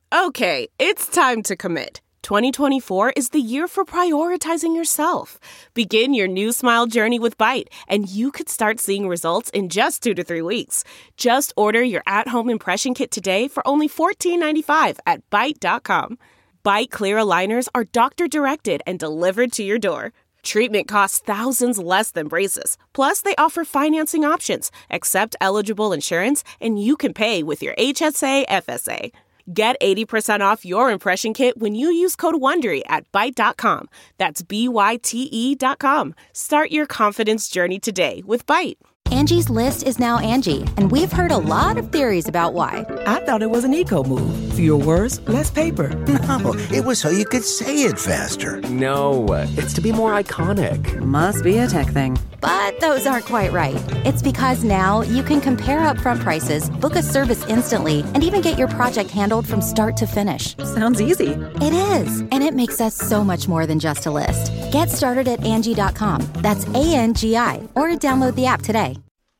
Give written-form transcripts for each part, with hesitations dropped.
Okay, it's time to commit. 2024 is the year for prioritizing yourself. Begin your new smile journey with Byte, and you could start seeing results in just 2 to 3 weeks. Just order your at-home impression kit today for only $14.95 at Byte.com. Byte Clear aligners are doctor-directed and delivered to your door. Treatment costs thousands less than braces. Plus, they offer financing options, accept eligible insurance, and you can pay with your HSA FSA. Get 80% off your impression kit when you use code WONDERY at Byte.com. That's BYTE.com. Start your confidence journey today with Byte. Angie's List is now Angie, and we've heard a lot of theories about why. I thought it was an eco move. Fewer words, less paper. No, it was so you could say it faster. No, it's to be more iconic. Must be a tech thing. But those aren't quite right. It's because now you can compare upfront prices, book a service instantly, and even get your project handled from start to finish. Sounds easy. It is, and it makes us so much more than just a list. Get started at Angie.com. That's ANGI, or download the app today.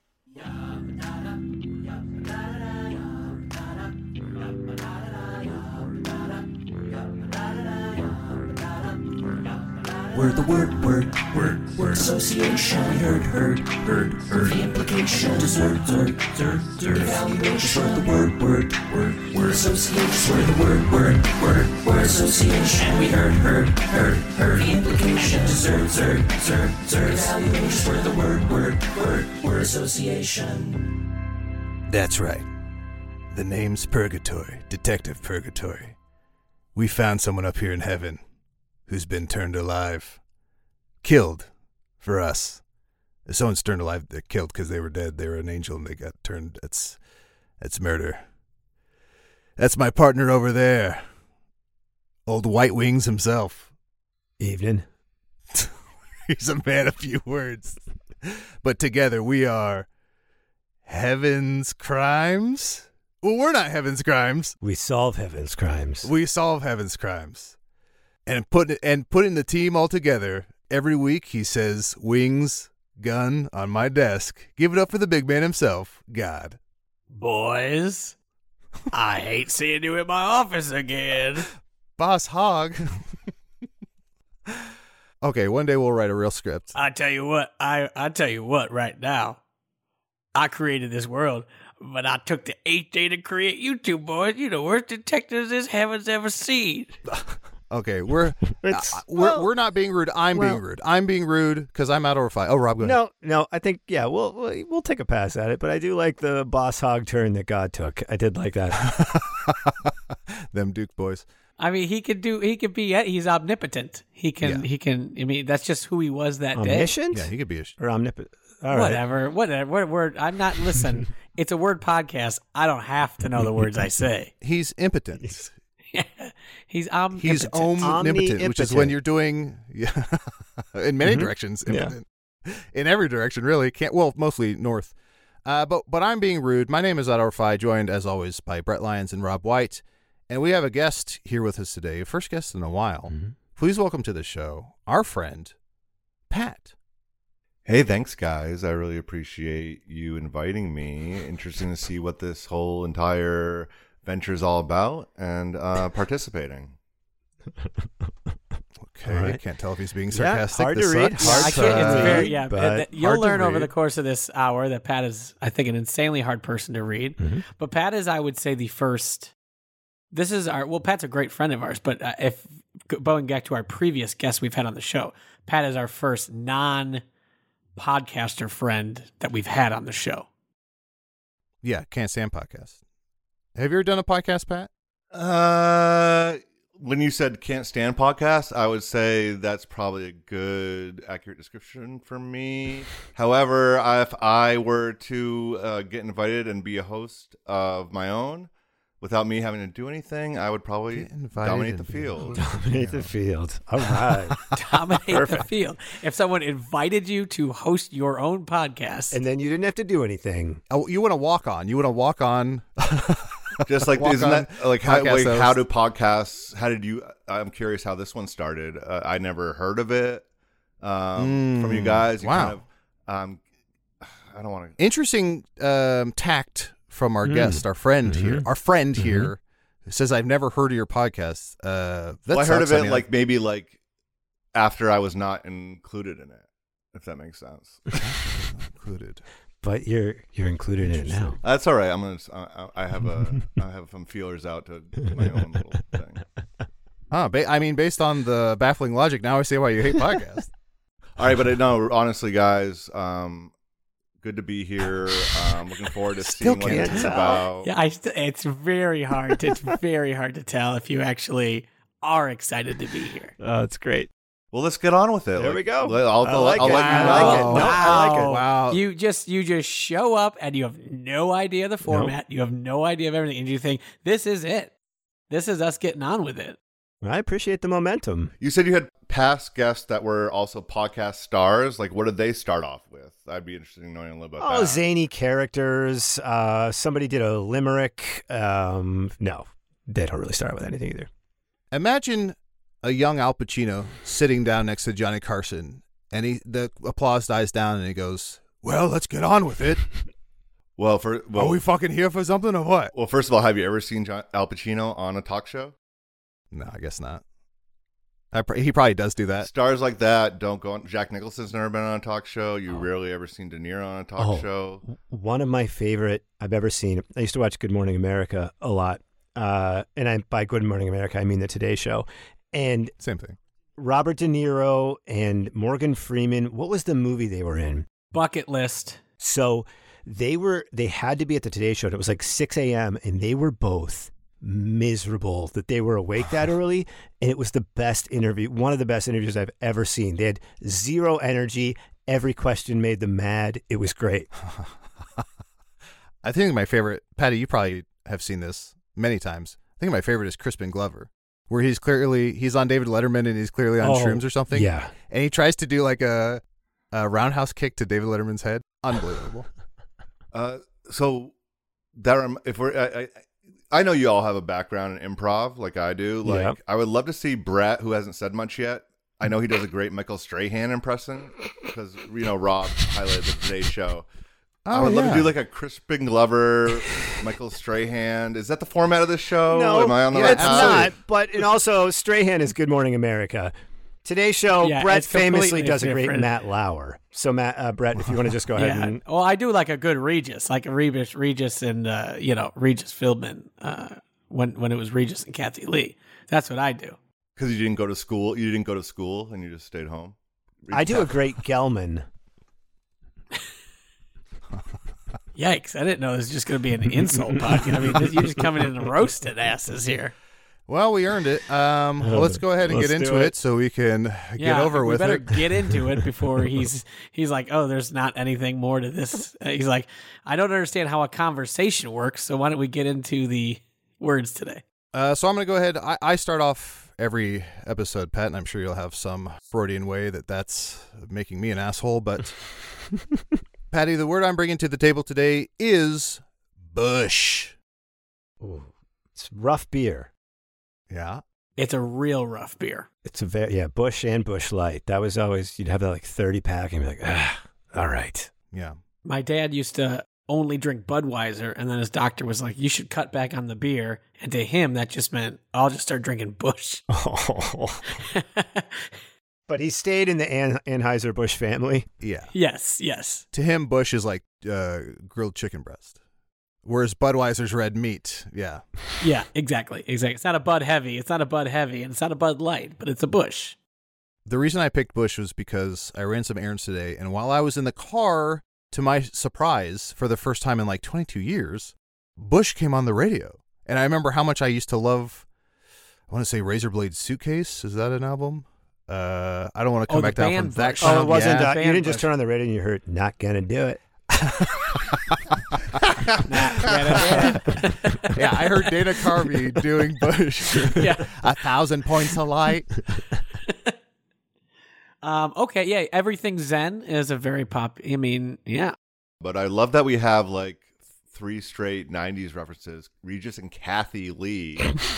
We're the word association. We heard. The implication. Dessert. Evaluation. We're the word association. We're the word association. We heard. The implication. Dessert. Evaluation. We're the word association. That's right. The name's Purgatory, Detective Purgatory. We found someone up here in heaven who's been turned alive. Killed for us. If someone's turned alive, they're killed because they were dead. They were an angel and they got turned. That's murder. That's my partner over there. Old White Wings himself. Evening. He's a man of few words. But together we are Heaven's Crimes? Well, we're not Heaven's Crimes. We solve Heaven's crimes. We solve Heaven's Crimes. And putting the team all together, every week he says, "Wings, gun on my desk." Give it up for the big man himself, God. Boys, I hate seeing you in my office again. Boss Hog. Okay, one day we'll write a real script. I tell you what right now. I created this world, but I took the 8th day to create you two, boys. You the worst detectives this heaven's ever seen. Okay, we're not being rude. Being rude. I'm being rude because I'm out over 5. Oh, Rob, go ahead. No. I think we'll take a pass at it, but I do like the boss hog turn that God took. I did like that. Them Duke boys. I mean, he's omnipotent. He can. I mean, that's just who he was that Omniscient? day. Yeah, he could be or omnipotent. All whatever. Word. I'm not. Listen, it's a word podcast. I don't have to know the words I say. He's impotent. He's omnipotent. He's omnipotent, which is when you're doing in many directions impotent. Yeah. In every direction, really. Mostly north. But I'm being rude. My name is Otto Orfi, joined as always by Brett Lyons and Rob White, and we have a guest here with us today, first guest in a while. Mm-hmm. Please welcome to the show our friend Pat. Hey, thanks, guys. I really appreciate you inviting me. Interesting to see what this whole entire venture is all about and participating. Okay, right. I can't tell if he's being sarcastic. Hard to read. You'll learn over the course of this hour that Pat is, I think, an insanely hard person to read. Mm-hmm. But Pat is, I would say, the first. This is Pat's a great friend of ours, but if going back to our previous guests we've had on the show, Pat is our first non-podcaster friend that we've had on the show. Yeah, Can't Stand Podcast. Have you ever done a podcast, Pat? When you said Can't Stand Podcast, I would say that's probably a good, accurate description for me. However, if I were to get invited and be a host of my own, without me having to do anything, I would probably dominate the field. Dominate the field. All right. Dominate the field. If someone invited you to host your own podcast. And then you didn't have to do anything. Oh, you want to walk on. Just like, isn't that like how do podcasts, I'm curious how this one started. I never heard of it from you guys. Wow. I don't want to. Interesting tact from our guest, our friend here, says, I've never heard of your podcast. I heard of it maybe after I was not included in it, if that makes sense. Included. But you're included in it now. That's all right. I have some feelers out to do my own little thing. Based on the baffling logic, now I see why you hate podcasts. All right, but no, honestly, guys, good to be here. Looking forward to seeing what it's about. Yeah, it's very hard. It's very hard to tell if you actually are excited to be here. Oh, it's great. Well, let's get on with it. There we go. I like it. Wow. You just show up and you have no idea the format. Nope. You have no idea of everything, and you think this is it. This is us getting on with it. I appreciate the momentum. You said you had past guests that were also podcast stars. What did they start off with? I'd be interested in knowing a little bit about that. Zany characters. Somebody did a limerick. No, they don't really start with anything either. Imagine a young Al Pacino sitting down next to Johnny Carson, and the applause dies down, and he goes, "Well, let's get on with it." Are we fucking here for something or what? Well, first of all, have you ever seen Al Pacino on a talk show? No, I guess not. He probably does do that. Stars like that don't go on. Jack Nicholson's never been on a talk show. You rarely ever seen De Niro on a talk show. One of my favorite I've ever seen. I used to watch Good Morning America a lot. And by Good Morning America, I mean the Today Show. And same thing. Robert De Niro and Morgan Freeman. What was the movie they were in? Bucket List. So they had to be at the Today Show. And it was 6 a.m. and they were both miserable that they were awake that early. And it was the best interview, one of the best interviews I've ever seen. They had zero energy. Every question made them mad. It was great. I think my favorite, Patty, you probably have seen this many times. I think my favorite is Crispin Glover, where he's on David Letterman and he's clearly on shrooms or something. Yeah. And he tries to do a roundhouse kick to David Letterman's head. Unbelievable. I know you all have a background in improv like I do. I would love to see Brett, who hasn't said much yet. I know he does a great Michael Strahan impression because, Rob highlighted the Today Show. I would love to do a Crispin Glover, Michael Strahan. Is that the format of this show? No, am I on the right path? It's not. And also Strahan is Good Morning America. Today's Show, Brett famously does a great Matt Lauer. So Brett, if you want to just go ahead and... Well, I do a good Regis, a Regis and, Regis Philbin when it was Regis and Kathy Lee. That's what I do. Because you didn't go to school? You didn't go to school and you just stayed home? I do a great Gelman. Yikes, I didn't know this was just going to be an insult podcast. You're just coming in and roasted asses here. Well, we earned it. Let's go ahead and get into it so we can get over with it. We better get into it before he's like, oh, there's not anything more to this. He's like, I don't understand how a conversation works, so why don't we get into the words today? So I'm going to go ahead. I start off every episode, Pat, and I'm sure you'll have some Freudian way that's making me an asshole, but Patty, the word I'm bringing to the table today is Busch. Ooh, it's rough beer. Yeah. It's a real rough beer. It's Busch and Busch Light. That was always, you'd have that 30-pack and be like, all right. Yeah. My dad used to only drink Budweiser, and then his doctor was like, you should cut back on the beer. And to him, that just meant, I'll just start drinking Busch. Oh. But he stayed in the Anheuser-Busch family. Yeah. Yes. To him, Busch is like grilled chicken breast. Whereas Budweiser's red meat, yeah. Yeah, exactly. It's not a Bud Heavy. It's not a Bud Heavy, and it's not a Bud Light, but it's a Busch. The reason I picked Busch was because I ran some errands today, and while I was in the car, to my surprise, for the first time in 22 years, Busch came on the radio. And I remember how much I used to love, I want to say Razorblade Suitcase. Is that an album? I don't want to come back down from that. Oh, it wasn't. You didn't just turn on the radio and you heard, not gonna do it. Yeah, I heard Dana Carvey doing Busch. Yeah. 1,000 points of light. Okay, yeah, Everything Zen is a very yeah. But I love that we have 3 straight 90s references. Regis and Kathy Lee.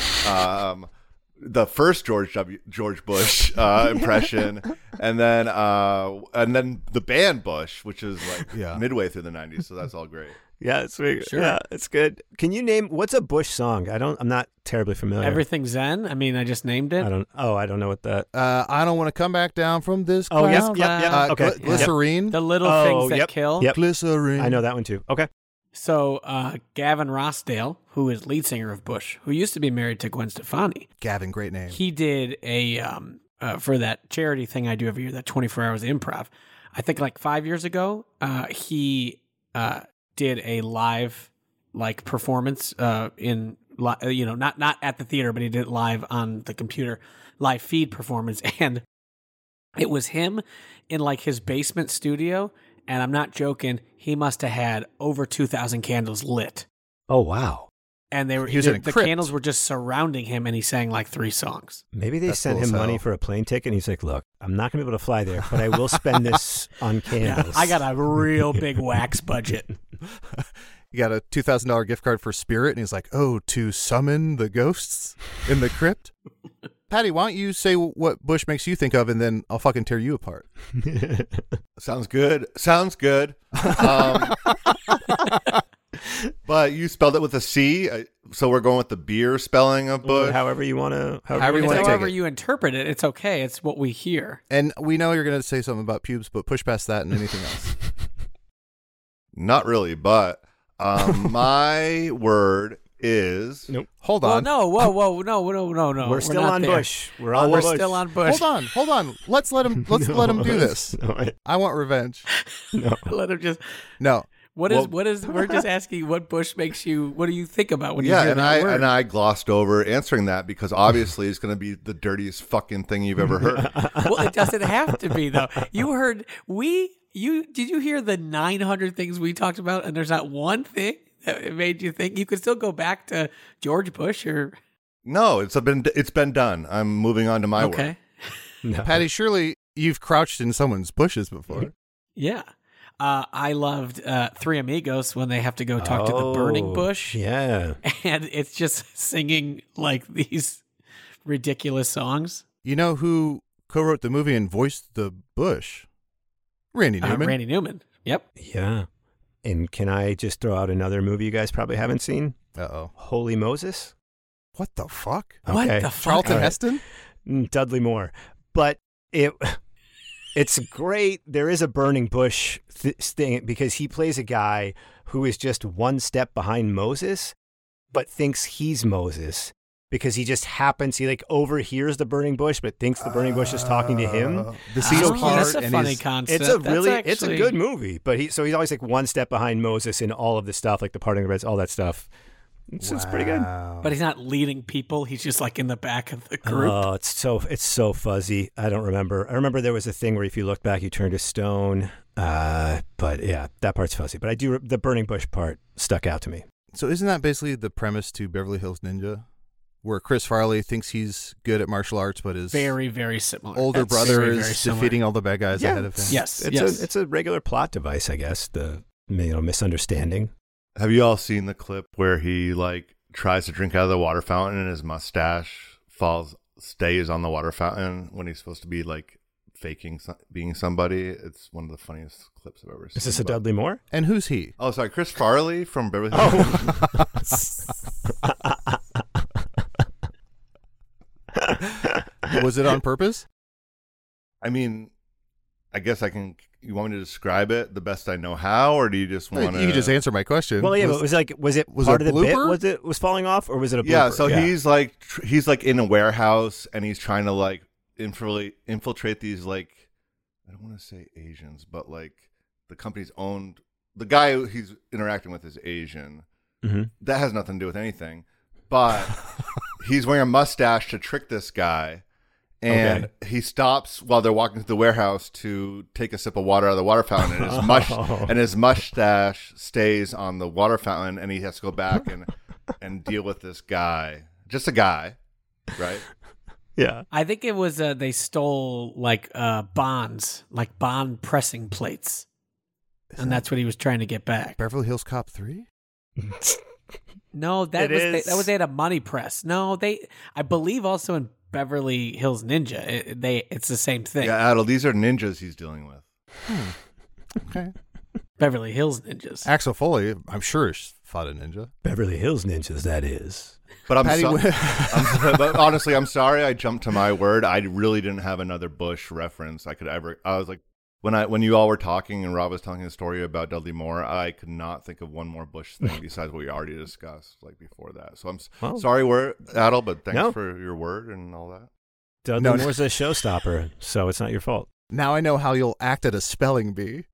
The first George Bush impression, and then the band Bush, which is midway through the 90s, so that's all great. Yeah, sure. Yeah, it's good. Can you name what's a Bush song? I'm not terribly familiar. Everything Zen. I mean, I just named it. I don't know what that. I don't want to come back down from this. Oh, cloud. yep. Okay. Glycerine. The little things that kill. Yep. Glycerine. I know that one too. Okay. So Gavin Rossdale, who is lead singer of Bush, who used to be married to Gwen Stefani. Gavin, great name. He did a for that charity thing I do every year, that 24 Hours of Improv. I think like 5 years ago, he did a live performance in not at the theater, but he did it live on the computer, live feed performance, and it was him in his basement studio, and I'm not joking, he must have had over 2,000 candles lit. Oh wow. And the candles were just surrounding him, and he sang 3 songs. Maybe they sent him money for a plane ticket, and he's like, "Look, I'm not going to be able to fly there, but I will spend this on candles." Yeah, I got a real big wax budget. You got a $2,000 gift card for Spirit, and he's like, "Oh, to summon the ghosts in the crypt." Patty, why don't you say what Bush makes you think of, and then I'll fucking tear you apart. Sounds good. But you spelled it with a C, so we're going with the beer spelling of Bush. However you want to. However you interpret it, it's okay. It's what we hear. And we know you're going to say something about pubes, but push past that and anything else. Not really, but my word is. Nope. Hold on. No. No. We're still on there. Bush. We're still on Bush. Hold on. Let's let him. Let's let him do this. I want revenge. No. Let him just. No. What is? We're just asking what Bush makes you. What do you think about when you hear that word? And I glossed over answering that because obviously it's going to be the dirtiest fucking thing you've ever heard. Well, it doesn't have to be though. You heard did you hear the 900 things we talked about, and there's not one thing that made you think? You could still go back to George Bush or. No, it's been done. I'm moving on to my word. Okay. No. Patty, surely you've crouched in someone's bushes before. Yeah. I loved Three Amigos when they have to go talk to the burning bush. Yeah. And it's just singing these ridiculous songs. You know who co-wrote the movie and voiced the bush? Randy Newman. Randy Newman. Yep. Yeah. And can I just throw out another movie you guys probably haven't seen? Uh-oh. Holy Moses. What the fuck? Okay. What the fuck? Charlton Heston? Dudley Moore. But it's great. There is a burning bush thing because he plays a guy who is just one step behind Moses, but thinks he's Moses because he just happens, he overhears the burning bush, but thinks the burning bush is talking to him. The scene's hard. That's a funny concept. It's a good movie, but he's always one step behind Moses in all of the stuff, like the parting of the Reds, all that stuff. It's pretty good. But he's not leading people. He's just in the back of the group. Oh, it's so fuzzy. I don't remember. I remember there was a thing where if you look back, you turn to stone. But yeah, that part's fuzzy. But the burning bush part stuck out to me. So isn't that basically the premise to Beverly Hills Ninja? Where Chris Farley thinks he's good at martial arts, but his very, very similar older brother is defeating all the bad guys ahead of him. Yes, it's a regular plot device, I guess. The misunderstanding. Have you all seen the clip where he tries to drink out of the water fountain and his mustache stays on the water fountain when he's supposed to be faking being somebody? It's one of the funniest clips I've ever seen. Is this a Dudley Moore? And who's he? Oh, sorry, Chris Farley from Beverly Hills. Was it on purpose? I mean, I guess you want me to describe it the best I know how, or do you just want to? You can just answer my question. Well, yeah, but was it part of the bit? Was falling off, or was it a blooper? Yeah, so he's he's in a warehouse and he's trying to infiltrate these I don't want to say Asians, but the company's owned. The guy who he's interacting with is Asian. Mm-hmm. That has nothing to do with anything, but he's wearing a mustache to trick this guy. And he stops while they're walking through the warehouse to take a sip of water out of the water fountain, and his mustache stays on the water fountain, and he has to go back and deal with this guy, just a guy, right? Yeah, I think it was they stole bonds, bond pressing plates, and that's what he was trying to get back. Beverly Hills Cop 3? No, that was they had a money press. No, I believe also in Beverly Hills Ninja, it's the same thing. Yeah, Adel, these are ninjas he's dealing with. Okay. Beverly Hills Ninjas. Axel Foley, I'm sure, fought a ninja. Beverly Hills Ninjas, that is. But but honestly, I'm sorry I jumped to my word. I really didn't have another Bush reference I was like, when you all were talking and Rob was telling his story about Dudley Moore, I could not think of one more Bush thing besides what we already discussed before that. So I'm sorry, Adel, but thanks for your word and all that. Dudley Moore's a showstopper, so it's not your fault. Now I know how you'll act at a spelling bee.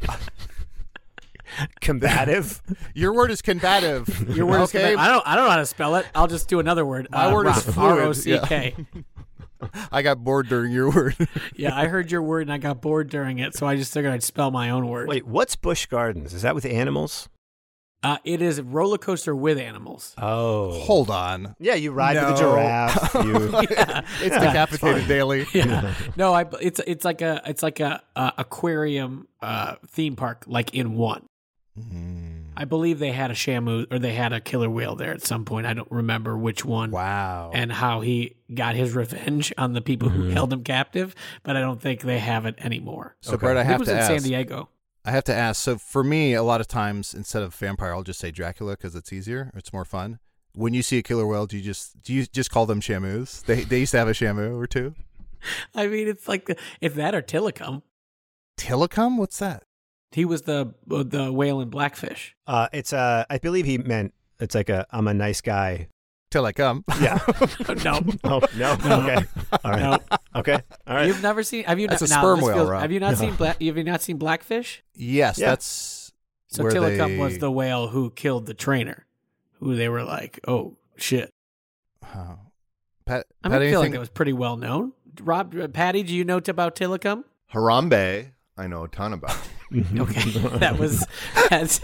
Combative. Your word is combative. Your word is combative. I don't know how to spell it. I'll just do another word. My word is fluid. R-O-C-K. I got bored during your word. Yeah, I heard your word and I got bored during it, so I just figured I'd spell my own word. Wait, what's Busch Gardens? Is that with animals? It is a roller coaster with animals. Oh, hold on. Yeah, you ride with a giraffe. It's decapitated daily. Yeah. No, it's like a aquarium theme park, like in one. I believe they had a Shamu or they had a killer whale there at some point. I don't remember which one. Wow. And how he got his revenge on the people who held him captive, but I don't think they have it anymore. So, Brett, I have to ask. It was in San Diego. I have to ask. So, for me, a lot of times instead of vampire, I'll just say Dracula because it's easier. It's more fun. When you see a killer whale, do you just call them Shamus? They used to have a Shamu or two. I mean, it's like it's that or Tilikum. Tilikum? What's that? He was the whale in Blackfish. It's I believe he meant it's like I'm a nice guy till I come. Yeah. No. Oh, no. Okay. All right. No. Okay. All right. You've never seen? Have you? That's a sperm whale, Rob. Have you not seen? Have you not seen Blackfish? Yes, that's. So Tilikum was the whale who killed the trainer, who they were like, oh shit. Pat, I feel like it was pretty well known. Rob, Patty, do you know about Tilikum? Harambe, I know a ton about. Okay, that's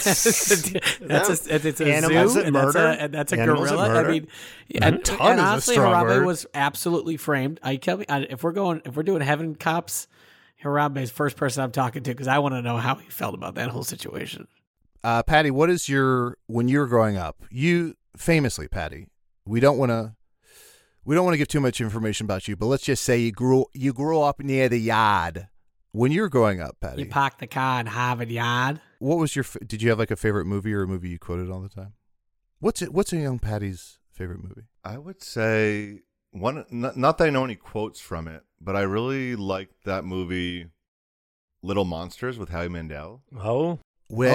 a animals zoo, that murder, and that's a gorilla. I mean, and honestly, Harambe was absolutely framed. If we're doing Heaven Cops, Harambe is the first person I'm talking to because I want to know how he felt about that whole situation. Patty, what is when you were growing up? You famously, Patty, we don't want to give too much information about you, but let's just say you grew up near the yard. When you were growing up, Patty, you parked the car in Harvard Yard. What was did you have like a favorite movie or a movie you quoted all the time? What's a young Patty's favorite movie? I would say one. Not that I know any quotes from it, but I really liked that movie, Little Monsters with Howie Mandel. Oh. We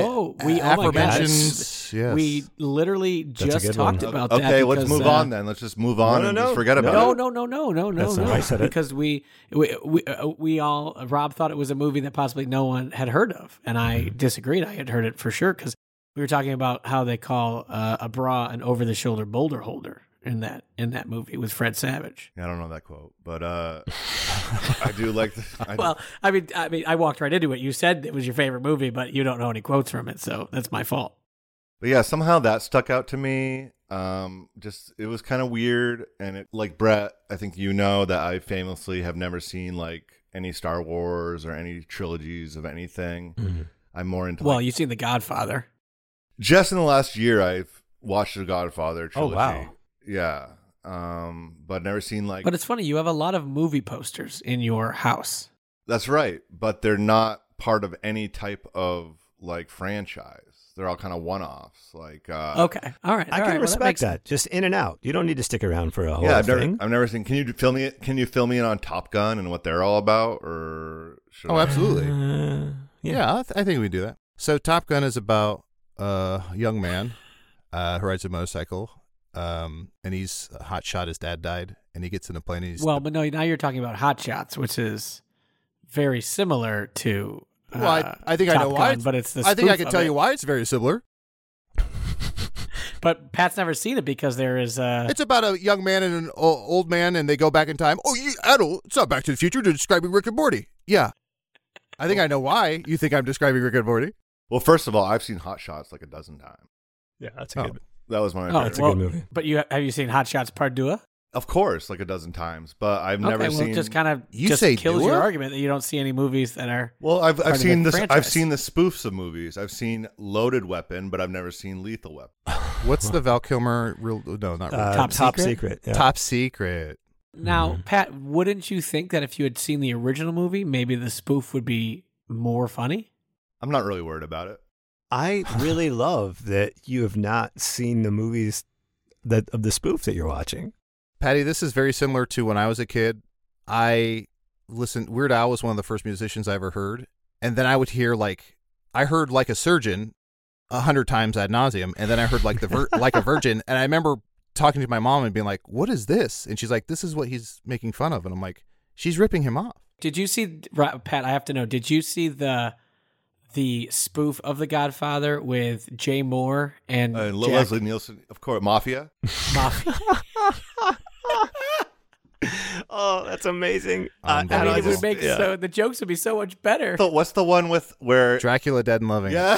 literally just talked about that. Okay, let's move on then. Let's just move on and just forget about it. No. That's not why I said it. Because we all, Rob thought it was a movie that possibly no one had heard of, and I disagreed. I had heard it for sure because we were talking about how they call a bra an over-the-shoulder boulder holder in that movie with Fred Savage. Yeah, I don't know that quote, but I do like. I mean, I walked right into it. You said it was your favorite movie, but you don't know any quotes from it, so that's my fault. But yeah, somehow that stuck out to me. It was kind of weird, and it, like Brett, I think you know that I famously have never seen like any Star Wars or any trilogies of anything. Mm-hmm. I'm more into. Well, you've seen The Godfather. Just in the last year, I've watched The Godfather trilogy. Oh wow. Yeah. But never seen like. But it's funny, you have a lot of movie posters in your house. That's right, but they're not part of any type of like franchise. They're all kind of one-offs. Like okay, all right, I can respect that. Just in and out. You don't need to stick around for a whole thing. I've never seen. Can you fill me in on Top Gun and what they're all about? Or absolutely. Yeah, I think we do that. So Top Gun is about a young man who rides a motorcycle. And he's a hot shot. His dad died, and he gets in a plane. And but no, now you're talking about Hot Shots, which is very similar to. I think Top I know why. Gun, but it's the. I think I can tell you why it's very similar. But Pat's never seen it because there is. It's about a young man and an old man, and they go back in time. Oh, Adel, it's not Back to the Future. You're describing Rick and Morty. Yeah, I think I know why you think I'm describing Rick and Morty. Well, first of all, I've seen Hot Shots like a dozen times. Yeah, that's a good. That was my. That's a good movie. But have you seen Hot Shots Part 2? Of course, like a dozen times, but I've never seen. It just kind of kills your argument that you don't see any movies that are. Well, I've seen this. Franchise. I've seen the spoofs of movies. I've seen Loaded Weapon, but I've never seen Lethal Weapon. What's the Val Kilmer? No, not real. Top Secret. Yeah. Top Secret. Now, Pat, wouldn't you think that if you had seen the original movie, maybe the spoof would be more funny? I'm not really worried about it. I really love that you have not seen the movies of the spoof that you're watching. Patty, this is very similar to when I was a kid. I listened. Weird Al was one of the first musicians I ever heard, and then I would hear I heard Like a Surgeon 100 times ad nauseum, and then I heard Like a Virgin, and I remember talking to my mom and being like, "What is this?" And she's like, "This is what he's making fun of," and I'm like, "She's ripping him off." Did you see, Pat? I have to know. Did you see the spoof of The Godfather with Jay Moore and Leslie Nielsen? Of course, Mafia. Oh, that's amazing. The jokes would be so much better. So what's the one with where Dracula Dead and Loving? Yeah.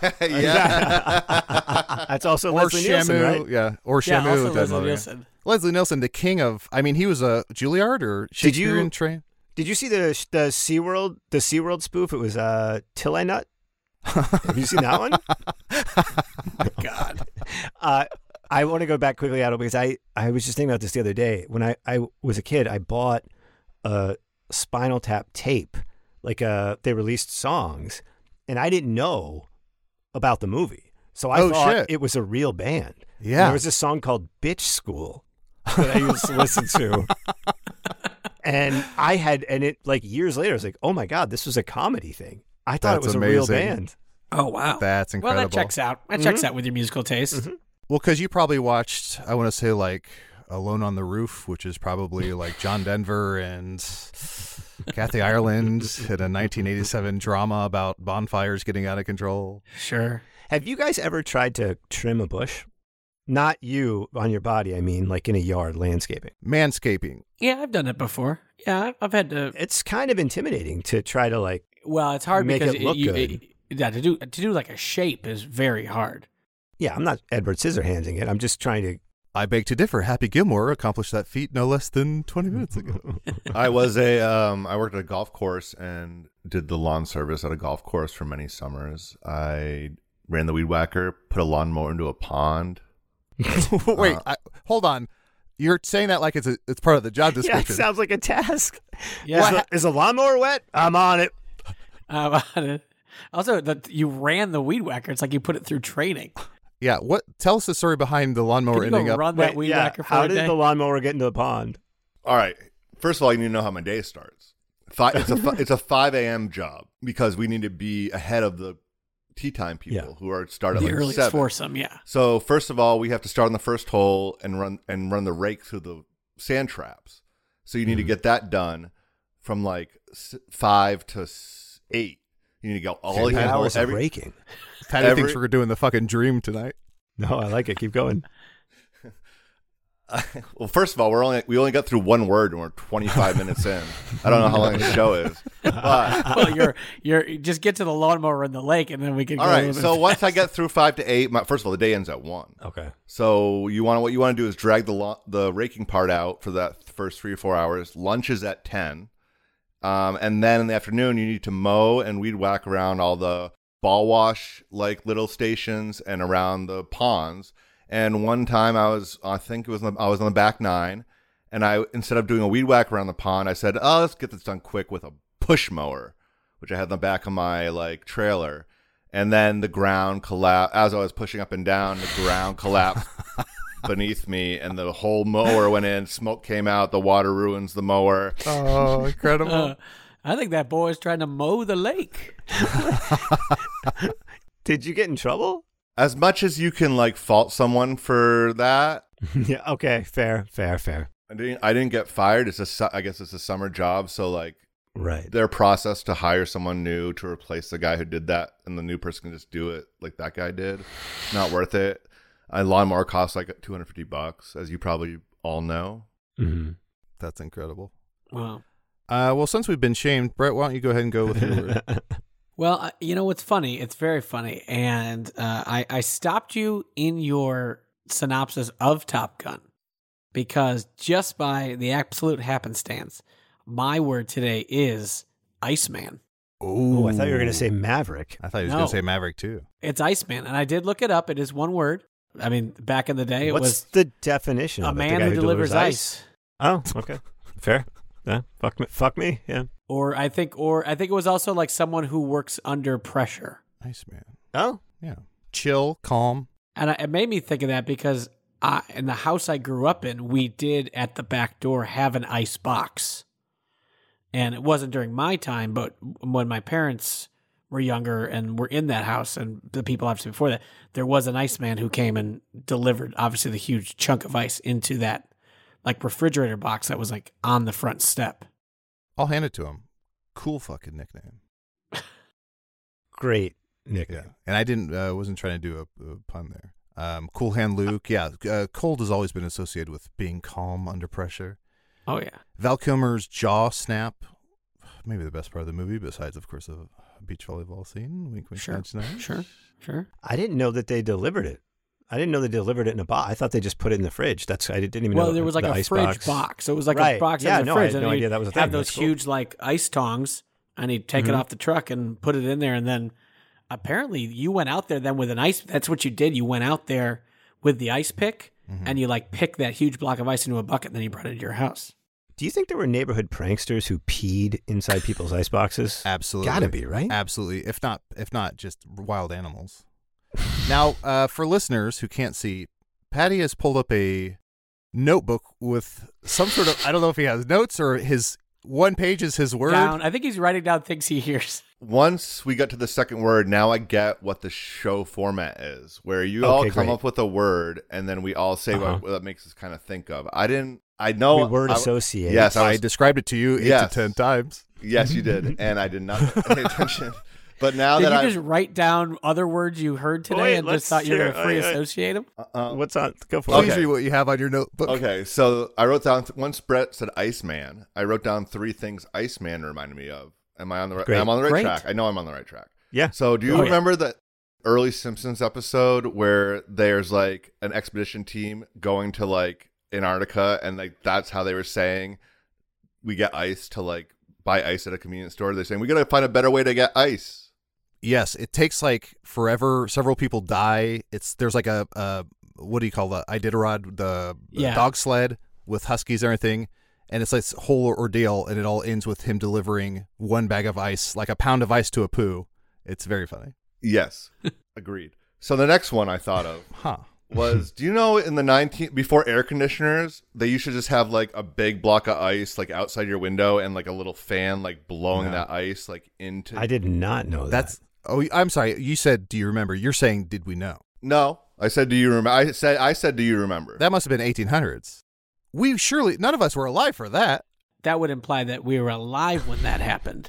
That's also Leslie Nielsen, right? Yeah, or Shamu also Dead Leslie and Nielsen. Loving. Leslie Nielsen, the king of, he was a Juilliard or Shakespearean train. Did you see the SeaWorld spoof? It was Till I Nut. Have you seen that one? Oh my God. I want to go back quickly, Adam, because I was just thinking about this the other day. When I was a kid, I bought a Spinal Tap tape. They released songs, and I didn't know about the movie. So I thought it was a real band. Yeah. And there was a song called Bitch School that I used to listen to. And years later, I was like, oh my God, this was a comedy thing. I thought it was amazing. A real band. Oh, wow. That's incredible. Well, that checks out. That checks out with your musical taste. Mm-hmm. Well, because you probably watched, I want to say, Alone on the Roof, which is probably John Denver and Kathy Ireland in a 1987 drama about bonfires getting out of control. Sure. Have you guys ever tried to trim a bush? Not you on your body, I mean, in a yard, landscaping. Manscaping. Yeah, I've done it before. Yeah, I've had to. It's kind of intimidating to try to Well, it's hard make because it look good. To do a shape is very hard. Yeah, I'm not Edward Scissorhandsing it. I'm just trying to. I beg to differ. Happy Gilmore accomplished that feat no less than 20 minutes ago. I worked at a golf course and did the lawn service at a golf course for many summers. I ran the weed whacker, put a lawnmower into a pond. Wait, hold on. You're saying that like it's part of the job description. Yeah, it sounds like a task. Yeah. Is the lawnmower wet? I'm on it. Also, you ran the weed whacker. It's like you put it through training. Yeah. Tell us the story behind the lawnmower ending up. Run that weed whacker for how a did day? the lawnmower get into the pond? All right. First of all, you need to know how my day starts. It's a 5 a.m. job because we need to be ahead of the tea time people who are started the at earliest 7. foursome, yeah. So first of all, we have to start on the first hole and run the rake through the sand traps. So you need to get that done from 5 to 8. You need to go all the hours of raking. Patty thinks we're doing the fucking dream tonight. No, I like it. Keep going. Well, first of all, we only got through one word and we're 25 minutes in. I don't know how long the show is. But well, you're just get to the lawnmower in the lake and then we can. All right. So once I get through 5 to 8, first of all, the day ends at 1. Okay. So what you want to do is drag the raking part out for that first 3 or 4 hours. Lunch is at 10, and then in the afternoon you need to mow and weed whack around all the ball wash little stations and around the ponds. And one time I was on the back 9, and instead of doing a weed whack around the pond, I said, "Oh, let's get this done quick with a push mower," which I had in the back of my trailer. And then the ground collapsed as I was pushing up and down. The ground collapsed beneath me, and the whole mower went in. Smoke came out. The water ruins the mower. Oh, incredible! I think that boy's trying to mow the lake. Did you get in trouble? As much as you can fault someone for that. Yeah. Okay. Fair. I didn't get fired. I guess it's a summer job. So right. Their process to hire someone new to replace the guy who did that, and the new person can just do it like that guy did. Not worth it. A lawnmower costs $250, as you probably all know. Mm-hmm. That's incredible. Wow. Well, since we've been shamed, Brett, why don't you go ahead and go with your word? Well, you know what's funny? It's very funny. And I stopped you in your synopsis of Top Gun because just by the absolute happenstance, my word today is Iceman. Oh, I thought you were going to say Maverick. I thought he was going to say Maverick, too. It's Iceman. And I did look it up. It is one word. I mean, back in the day, it was... What's the definition of a man who delivers ice. Oh, okay. Fair. Yeah. Fuck me. Yeah. Or I think it was also like someone who works under pressure. Iceman. Oh, yeah. Chill, calm. And it made me think of that because in the house I grew up in, we did at the back door have an ice box. And it wasn't during my time, but when my parents were younger and were in that house and the people obviously before that, there was an Iceman who came and delivered obviously the huge chunk of ice into that like refrigerator box that was like on the front step. I'll hand it to him. Cool fucking nickname. Great nickname. Yeah. And I wasn't trying to do a pun there. Cool Hand Luke. Yeah. Cold has always been associated with being calm under pressure. Oh, yeah. Val Kilmer's jaw snap. Maybe the best part of the movie, besides, of course, a beach volleyball scene. Wink, wink, nudge, nudge. Sure. I didn't know that they delivered it. I didn't know they delivered it in a box. I thought they just put it in the fridge. I didn't even know. Well, there was like a fridge box. So it was like a box in the fridge. I had no idea that was a thing. Have those huge like ice tongs, and he'd take it off the truck and put it in there. And then apparently you went out there then with an ice. That's what you did. You went out there with the ice pick, and you like picked that huge block of ice into a bucket, and then you brought it into your house. Do you think there were neighborhood pranksters who peed inside people's ice boxes? Absolutely. Gotta be, right? Absolutely. If not just wild animals. Now, for listeners who can't see, Patty has pulled up a notebook with some sort of, I don't know if he has notes or his one page is his word. I think he's writing down things he hears. Once we got to the second word, now I get what the show format is, where you all come up with a word and then we all say what that makes us kind of think of. I know. We word associate. Yes, I described it to you 8 to 10 times. Yes, you did, and I did not pay attention. But now did you just write down other words you heard today and just thought you were going to free associate them? What's on? Go for it. Please read what you have on your notebook. Okay, so I wrote down, once Brett said Iceman, I wrote down 3 things Iceman reminded me of. Am I on the right? I'm on the right track. I know I'm on the right track. Yeah. So do you remember that early Simpsons episode where there's like an expedition team going to like Antarctica and like that's how they were saying we get ice to like buy ice at a convenience store? They're saying we got to find a better way to get ice. Yes, it takes like forever. Several people die. There's like a what do you call the Iditarod, the dog sled with huskies and everything, and it's like this whole ordeal, and it all ends with him delivering 1 bag of ice, like a pound of ice to a poo. It's very funny. Yes, agreed. So the next one I thought of was, do you know in the before air conditioners, they used to just have like a big block of ice like outside your window and like a little fan like blowing that ice like into. I did not know that. Oh, I'm sorry. You said, do you remember? You're saying, did we know? No, I said, do you remember? I said, do you remember? That must have been 1800s. None of us were alive for that. That would imply that we were alive when that happened.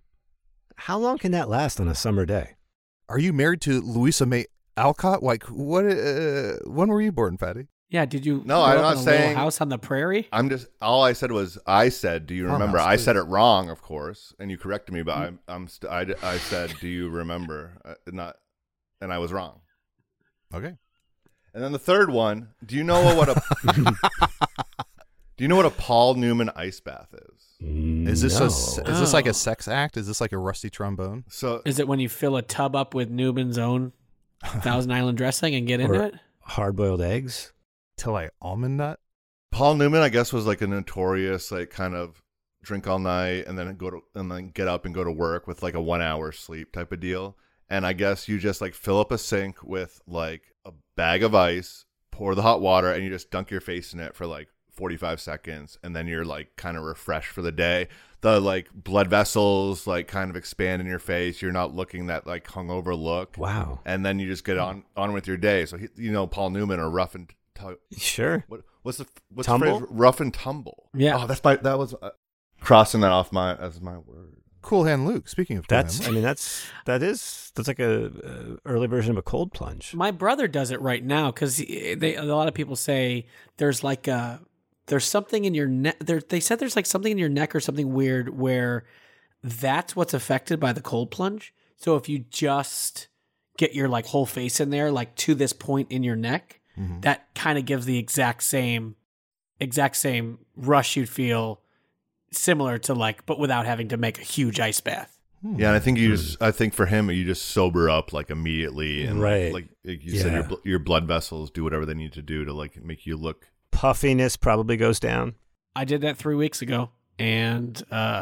How long can that last on a summer day? Are you married to Louisa May Alcott? Like, what? When were you born, Patty? Yeah, did you? No, I'm not in a saying little house on the prairie. All I said was, I said, do you remember? I said it wrong, of course, and you corrected me, but I said, do you remember? And I was wrong. Okay. And then the third one, do you know what a Paul Newman ice bath is? Is this like a sex act? Is this like a rusty trombone? So is it when you fill a tub up with Newman's own Thousand Island dressing and get into it? Hard-boiled eggs? Till like almond nut? Paul Newman, I guess, was like a notorious like kind of drink all night and then get up and go to work with like a 1 hour sleep type of deal. And I guess you just like fill up a sink with like a bag of ice, pour the hot water, and you just dunk your face in it for like 45 seconds, and then you're like kind of refreshed for the day. The like blood vessels like kind of expand in your face. You're not looking that like hungover look. Wow. And then you just get on with your day. So Paul Newman or Rough and sure. What's the tumble? Phrase? Rough and tumble. Yeah. Oh, that was crossing that off as my word. Cool Hand Luke. Speaking of that's like a early version of a cold plunge. My brother does it right now because a lot of people say there's something in your neck. They said there's like something in your neck or something weird where that's what's affected by the cold plunge. So if you just get your like whole face in there, like to this point in your neck, that kind of gives the exact same rush you'd feel, similar to like, but without having to make a huge ice bath. Yeah, and I think I think for him, you just sober up like immediately, and like you said, your blood vessels do whatever they need to do to like make you look. Puffiness probably goes down. I did that 3 weeks ago, and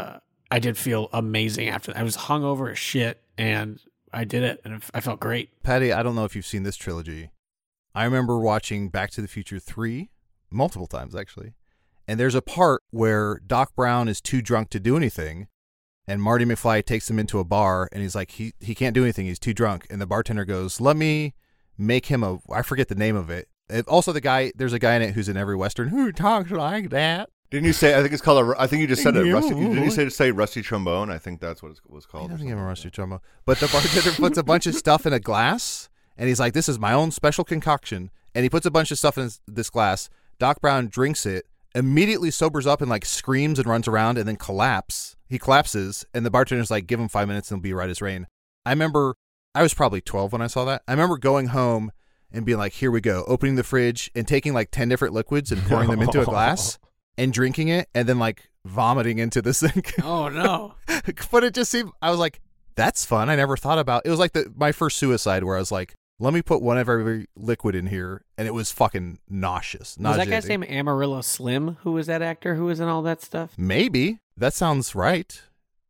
I did feel amazing after that. I was hungover as shit, and I did it, and I felt great. Patty, I don't know if you've seen this trilogy. I remember watching Back to the Future 3 multiple times, actually. And there's a part where Doc Brown is too drunk to do anything, and Marty McFly takes him into a bar, and he's like, he can't do anything. He's too drunk. And the bartender goes, let me make him I forget the name of it. And also, there's a guy in it who's in every Western who talks like that. Didn't you say? I think it's called. I think you just said it. Rusty. Didn't you say Rusty Trombone? I think that's what it was called. He doesn't give him a Rusty Trombone. But the bartender puts a bunch of stuff in a glass, and he's like, "This is my own special concoction." And he puts a bunch of stuff in this glass. Doc Brown drinks it, immediately sobers up and like screams and runs around, and then collapses. He collapses, and the bartender's like, "Give him 5 minutes, and he'll be right as rain." I remember I was probably 12 when I saw that. I remember going home and being like, "Here we go," opening the fridge and taking like 10 different liquids and pouring them into a glass. And drinking it, and then like vomiting into the sink. Oh no! But it just seemed. I was like, "That's fun." I never thought about. It was like my first suicide, where I was like, "Let me put one of every liquid in here," and it was fucking nauseous. Was that guy's name Amarillo Slim? Who was that actor? Who was in all that stuff? Maybe that sounds right.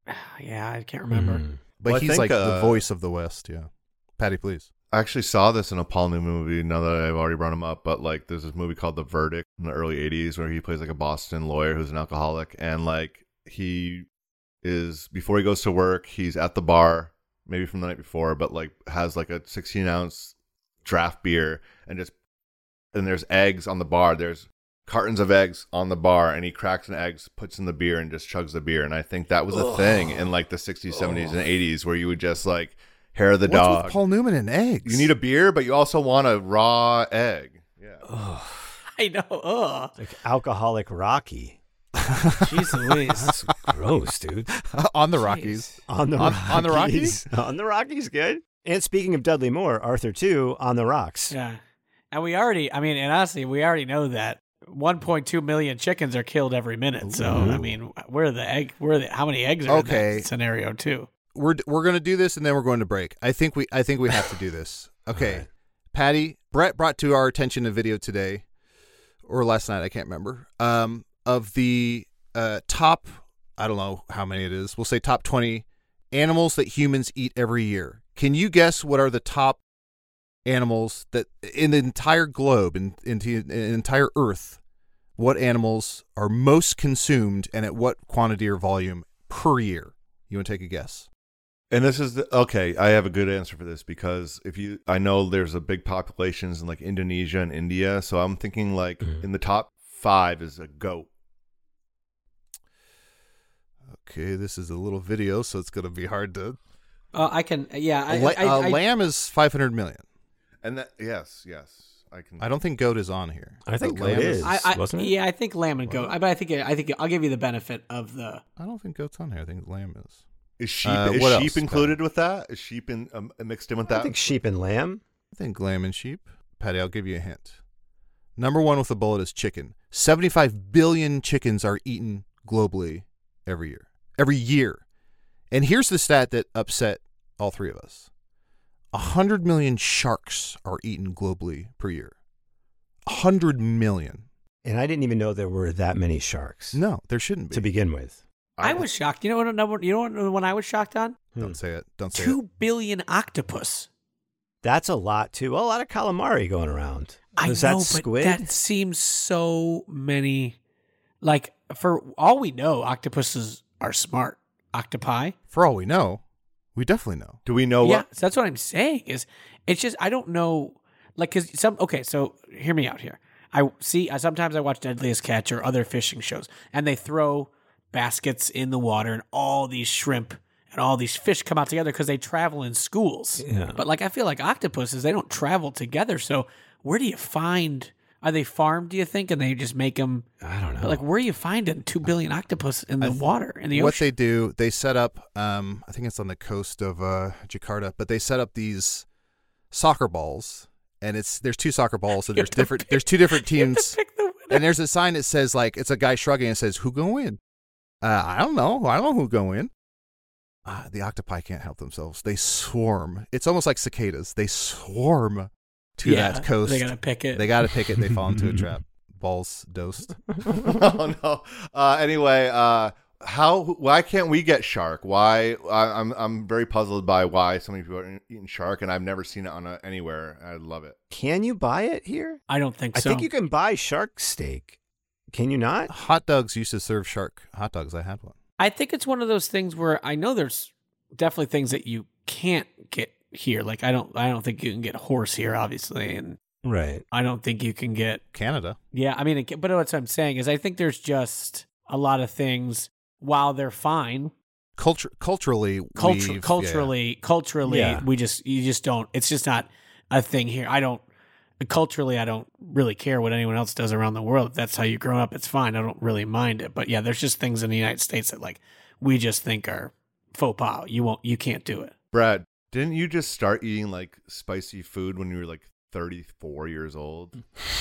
Yeah, I can't remember. But he's like the voice of the West. Yeah, Patty, please. I actually saw this in a Paul Newman movie, now that I've already brought him up, but like there's this movie called The Verdict in the early 80s where he plays like a Boston lawyer who's an alcoholic, and like he is, before he goes to work, he's at the bar, maybe from the night before, but like has like a 16-ounce draft beer, and there's eggs on the bar, there's cartons of eggs on the bar, and he cracks an egg, puts in the beer, and just chugs the beer. And I think that was a thing in like the 60s, 70s, and 80s where you would just like hair of the dog. What's with Paul Newman and eggs? You need a beer, but you also want a raw egg. Yeah. I know. Like alcoholic Rocky. Jeez Louise. That's gross, dude. On the Rockies. On the Rockies. On the Rockies, good. And speaking of Dudley Moore, Arthur 2 on the rocks. Yeah. And and honestly, we already know that 1.2 million chickens are killed every minute. So, I mean, how many eggs are in that scenario too? We're going to do this, and then we're going to break. I think we have to do this. Okay. Right. Patty, Brett brought to our attention a video today, or last night, I can't remember, of the top, I don't know how many it is, we'll say top 20 animals that humans eat every year. Can you guess what are the top animals that in the entire globe, in the entire Earth, what animals are most consumed and at what quantity or volume per year? You want to take a guess? And this is okay. I have a good answer for this because I know there's a big populations in like Indonesia and India, so I'm thinking like in the top 5 is a goat. Okay, this is a little video, so it's going to be hard to. I can, yeah. Lamb is 500 million, and that yes, I can. I don't think goat is on here. I think goat is. Wasn't it? Yeah, I think lamb and goat. But I think I'll give you the benefit of the. I don't think goat's on here. I think lamb is. Is sheep included with that? Is sheep mixed in with that? I think sheep and lamb. I think lamb and sheep. Patty, I'll give you a hint. Number 1 with a bullet is chicken. 75 billion chickens are eaten globally every year. Every year. And here's the stat that upset all three of us. 100 million sharks are eaten globally per year. 100 million. And I didn't even know there were that many sharks. No, there shouldn't be. To begin with. I was shocked. You know what one I was shocked on? Don't say it. 2 billion octopus. That's a lot, too. Well, a lot of calamari going around. Was that squid? But that seems so many. Like, for all we know, octopuses are smart. Octopi? For all we know. We definitely know. Do we know what? Yeah, so that's what I'm saying. It's just, I don't know. Like, so hear me out here. Sometimes I watch Deadliest Catch or other fishing shows, and they throw baskets in the water, and all these shrimp and all these fish come out together because they travel in schools. Yeah. But like I feel like octopuses, they don't travel together. So where do you find? Are they farmed? Do you think, and they just make them? I don't know. But like, where are you finding 2 billion octopus in the water in the ocean? What they do, they set up. I think it's on the coast of Jakarta, but they set up these soccer balls, and there's 2 soccer balls, and there's 2 different teams, and there's a sign that says like it's a guy shrugging and says, "Who gonna win?" I don't know. I don't know who go in. The octopi can't help themselves. They swarm. It's almost like cicadas. They swarm to that coast. They got to pick it. They fall into a trap. Balls dosed. Oh, no. Anyway, Why can't we get shark? I'm very puzzled by why so many people are eating shark, and I've never seen it anywhere. I love it. Can you buy it here? I don't think so. I think you can buy shark steak. Can you not? Hot Dogs used to serve shark hot dogs. I had one. I think it's one of those things where I know there's definitely things that you can't get here. Like I don't think you can get horse here, obviously, and right. I don't think you can get Canada. Yeah, I mean, but what I'm saying is, I think there's just a lot of things. While they're fine, culturally, yeah. you just don't. It's just not a thing here. I don't really care what anyone else does around the world. If that's how you grow up, it's fine. I don't really mind it. But yeah, there's just things in the United States that like we just think are faux pas. You can't do it. Brad, didn't you just start eating like spicy food when you were like 34 years old?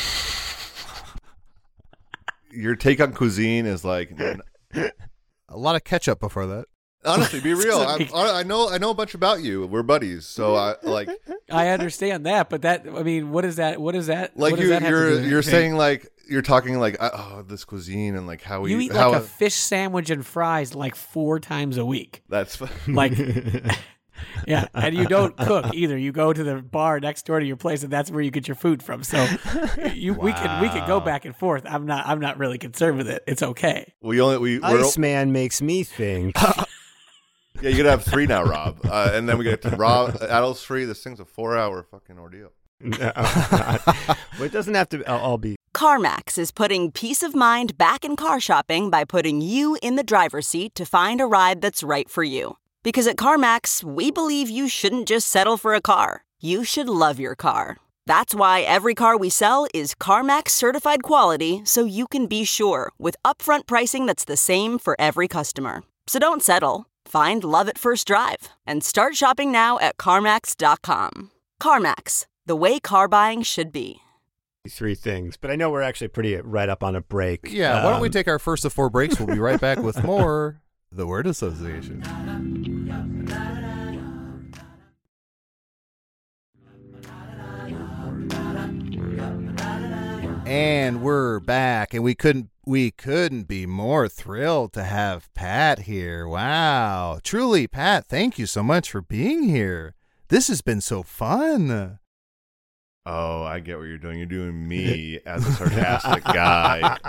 Your take on cuisine is like. A lot of ketchup before that. Honestly, be real. I know a bunch about you. We're buddies, so I understand that, but what is that? Like you're saying like you're talking like this cuisine and like how you eat like a fish sandwich and fries like 4 times a week. That's like. Yeah, and you don't cook either. You go to the bar next door to your place, and that's where you get your food from. So we can go back and forth. I'm not really concerned with it. It's okay. Iceman makes me think. Yeah, you're gonna have 3 now, Rob, and then we get to Rob adults free. This thing's a 4-hour fucking ordeal. Well, it doesn't have to all be. CarMax is putting peace of mind back in car shopping by putting you in the driver's seat to find a ride that's right for you. Because at CarMax, we believe you shouldn't just settle for a car. You should love your car. That's why every car we sell is CarMax certified quality, so you can be sure with upfront pricing that's the same for every customer. So don't settle. Find love at first drive and start shopping now at CarMax.com. CarMax, the way car buying should be. 3 things, but I know we're actually pretty right up on a break. Yeah, why don't we take our first of 4 breaks? We'll be right back with more The Word Association. And we're back, and we couldn't be more thrilled to have Pat here. Wow. Truly, Pat, thank you so much for being here. This has been so fun. Oh, I get what you're doing. You're doing me as a sarcastic guy.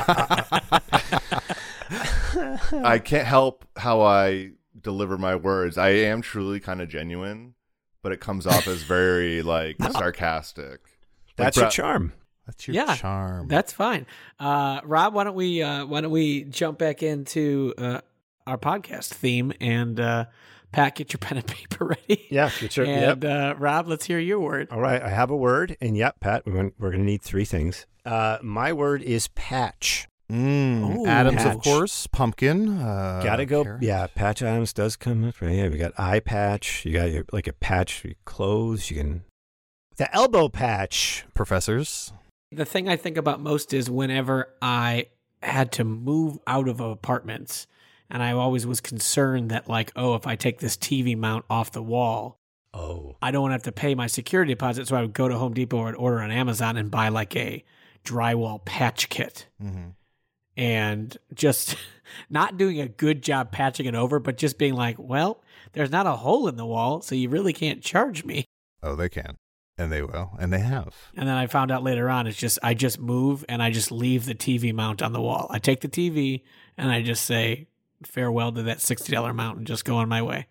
I can't help how I deliver my words. I am truly kind of genuine, but it comes off as very sarcastic. That's your charm. That's your charm. That's fine. Rob, why don't we jump back into our podcast theme and Pat, get your pen and paper ready. Yeah, get your and Rob, let's hear your word. All right, I have a word, and Pat, we're going to need 3 things. My word is patch. Ooh, Adams, patch. Of course. Pumpkin. Gotta go. Carrots. Yeah, Patch Adams does come up. Right? Yeah, we got eye patch. You got a patch for your clothes. The elbow patch. Professors. The thing I think about most is whenever I had to move out of apartments, and I always was concerned that if I take this TV mount off the wall, I don't want to have to pay my security deposit. So I would go to Home Depot or order on Amazon and buy a drywall patch kit. Mm-hmm. And just not doing a good job patching it over, but just being there's not a hole in the wall, so you really can't charge me. Oh, they can. And they will. And they have. And then I found out later on, I just move and I just leave the TV mount on the wall. I take the TV and I just say farewell to that $60 mount and just go on my way.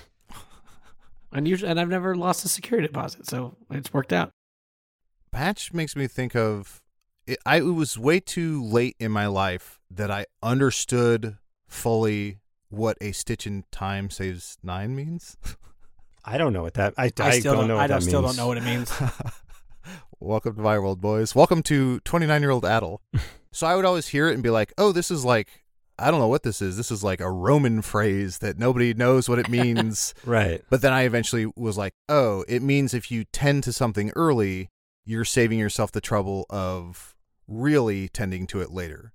And I've never lost a security deposit, so it's worked out. Patch makes me think of... It was way too late in my life that I understood fully what a stitch in time saves 9 means. I don't know what that. I still don't know what that means. I still don't know what it means. Welcome to my world, boys. Welcome to 29-year-old Adel. So I would always hear it and be like, "Oh, this is I don't know what this is. This is a Roman phrase that nobody knows what it means." Right. But then I eventually was like, "Oh, it means if you tend to something early, you're saving yourself the trouble of really tending to it later."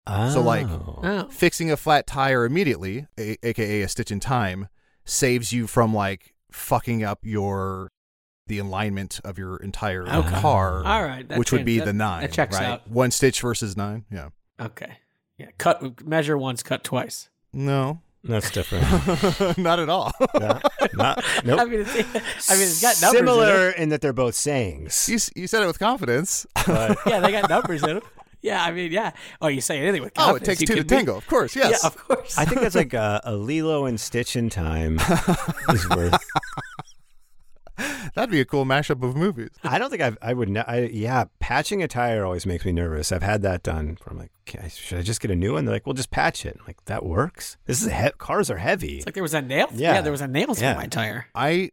So fixing a flat tire immediately, aka a stitch in time, saves you from fucking up the alignment of your entire car. All right, which would be the 9. That checks right? out. 1 stitch versus 9. Yeah. Okay. Yeah. Measure once, cut twice. No. That's different. Not at all. Nope. I mean, it's got numbers Similar in it. in that they're both sayings. You said it with confidence. But Yeah, they got numbers in them. Yeah, I mean, yeah. Oh, you say anything with Oh, confidence. it takes You two to could be- tango. Of course, yes. Yeah, of course. I think that's like a Lilo and Stitch in time is worth. That'd be a cool mashup of movies. I don't think I would. Yeah, patching a tire always makes me nervous. I've had that done. Where I'm like, okay, should I just get a new one? They're like, well, just patch it. I'm like, that works. This is cars are heavy. It's like there was a nail. Yeah. There was a nail in my tire.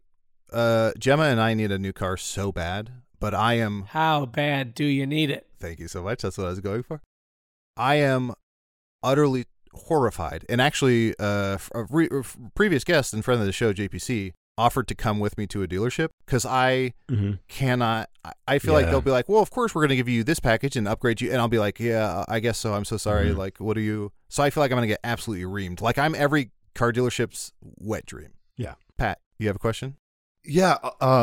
Gemma and I need a new car so bad, but I am. How bad do you need it? Thank you so much. That's what I was going for. I am utterly horrified. And actually, a previous guest and friend of the show, JPC, offered to come with me to a dealership because I cannot. I feel like they'll be like, well, of course, we're going to give you this package and upgrade you. And I'll be like, yeah, I guess so. I'm so sorry. Like, what are you? So I feel like I'm going to get absolutely reamed. Like, I'm every car dealership's wet dream. Yeah. Pat, you have a question? Yeah.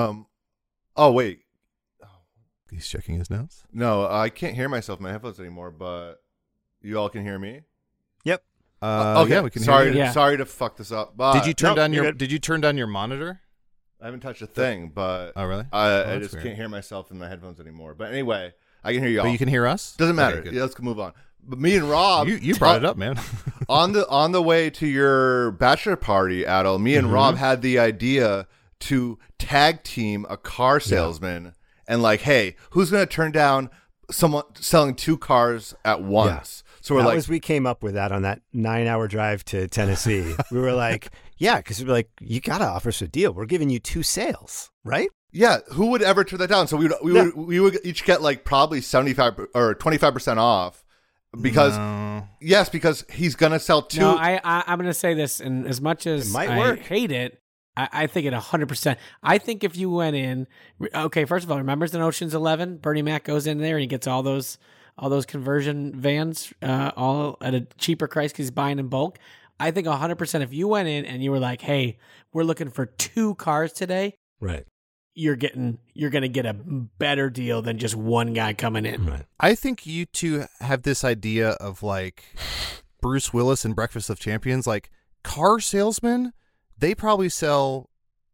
Oh, wait. He's checking his notes. No, I can't hear myself in my headphones anymore, but you all can hear me? Yep. Okay. Yeah, we can hear you. Sorry to fuck this up. But Did you turn down your Did you turn down your monitor? I haven't touched a thing, but oh really? I just can't hear myself in my headphones anymore. But anyway, I can hear you all. But you can hear us? Doesn't matter. Okay, Yeah, let's move on. But me and Rob, you brought it up, man. on the way to your bachelor party, Adel, me and Rob had the idea to tag team a car salesman and like, hey, who's going to turn down someone selling 2 cars at once? Yeah. So we're like, we came up with that on that 9-hour drive to Tennessee. We were like, yeah, because we were like, you got to offer us a deal. We're giving you 2 sales, right? yeah, who would ever turn that down? So we would each get like probably 75 or 25% off because because he's going to sell 2. No, I'm going to say this, and as much as I hate it, I think it 100%. I think if you went in, okay, first of all, remember in Ocean's 11, Bernie Mac goes in there and he gets all those conversion vans all at a cheaper price because he's buying in bulk. I think 100% if you went in and you were like, hey, we're looking for 2 cars today, right? You're going to get a better deal than just one guy coming in. Right. I think you two have this idea of like Bruce Willis in Breakfast of Champions, like car salesmen. They probably sell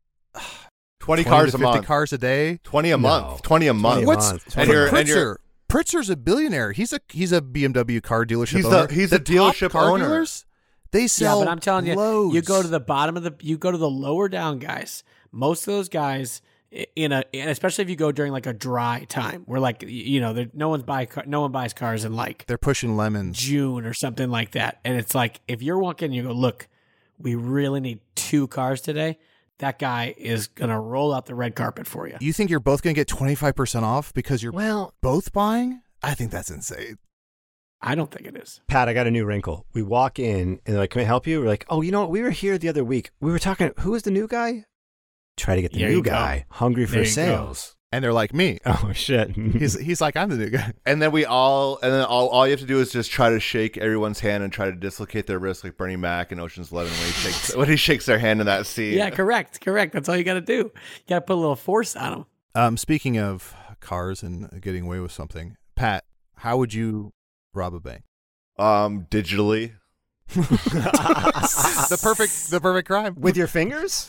20 cars to a 50 month. cars a day. 20 a month. 20 a month. Pritzer's a billionaire. He's a BMW car dealership owner. He's a dealership car owner. Dealers, they sell but I'm telling loads. you go to the bottom of you go to the lower down guys. Most of those guys and especially if you go during like a dry time where like, no one buys cars in like they're pushing lemons June or something like that. And it's like, if you're walking, you go, look, we really need 2 cars today. That guy is going to roll out the red carpet for you. You think you're both going to get 25% off because you're both buying? I think that's insane. I don't think it is. Pat, I got a new wrinkle. We walk in and they're like, can I help you? We're like, oh, you know what? We were here the other week. We were talking, who was the new guy? Try to get the new guy. Hungry for sales. And they're like me. Oh shit. He's like, I'm the new guy. And then all you have to do is just try to shake everyone's hand and try to dislocate their wrist like Bernie Mac in Ocean's 11 when he shakes their hand in that scene. Yeah, correct. That's all you got to do. You got to put a little force on them. Speaking of cars and getting away with something, Pat, how would you rob a bank? Digitally. the perfect crime with your fingers.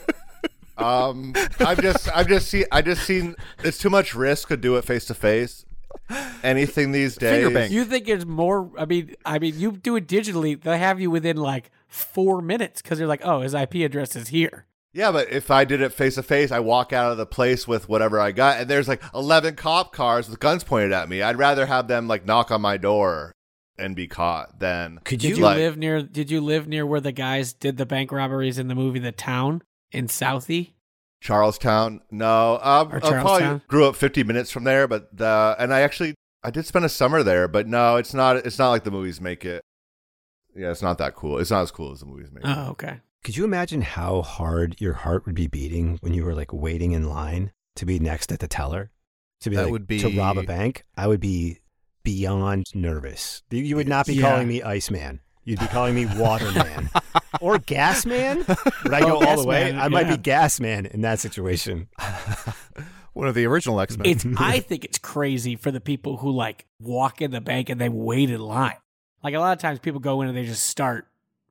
I've just seen it's too much risk to do it face to face. Anything these days. You think it's more? I mean, you do it digitally. They have you within like 4 minutes because they're like, oh, his IP address is here. Yeah, but if I did it face to face, I walk out of the place with whatever I got, and there's like 11 cop cars with guns pointed at me. I'd rather have them like knock on my door and be caught than. Did you live near where the guys did the bank robberies in the movie The Town? In Southie? Charlestown? No. I probably grew up 50 minutes from there, but I did spend a summer there, but no, it's not like the movies make it. Yeah, it's not that cool. It's not as cool as the movies make it. Oh, okay. Could you imagine how hard your heart would be beating when you were like waiting in line to be next at the teller? To rob a bank? I would be beyond nervous. You would not be calling me Iceman. You'd be calling me Waterman. Or Gas Man? Would I go all the way? I might be Gas Man in that situation. One of the original X-Men. I think it's crazy for the people who like walk in the bank and they wait in line. Like a lot of times people go in and they just start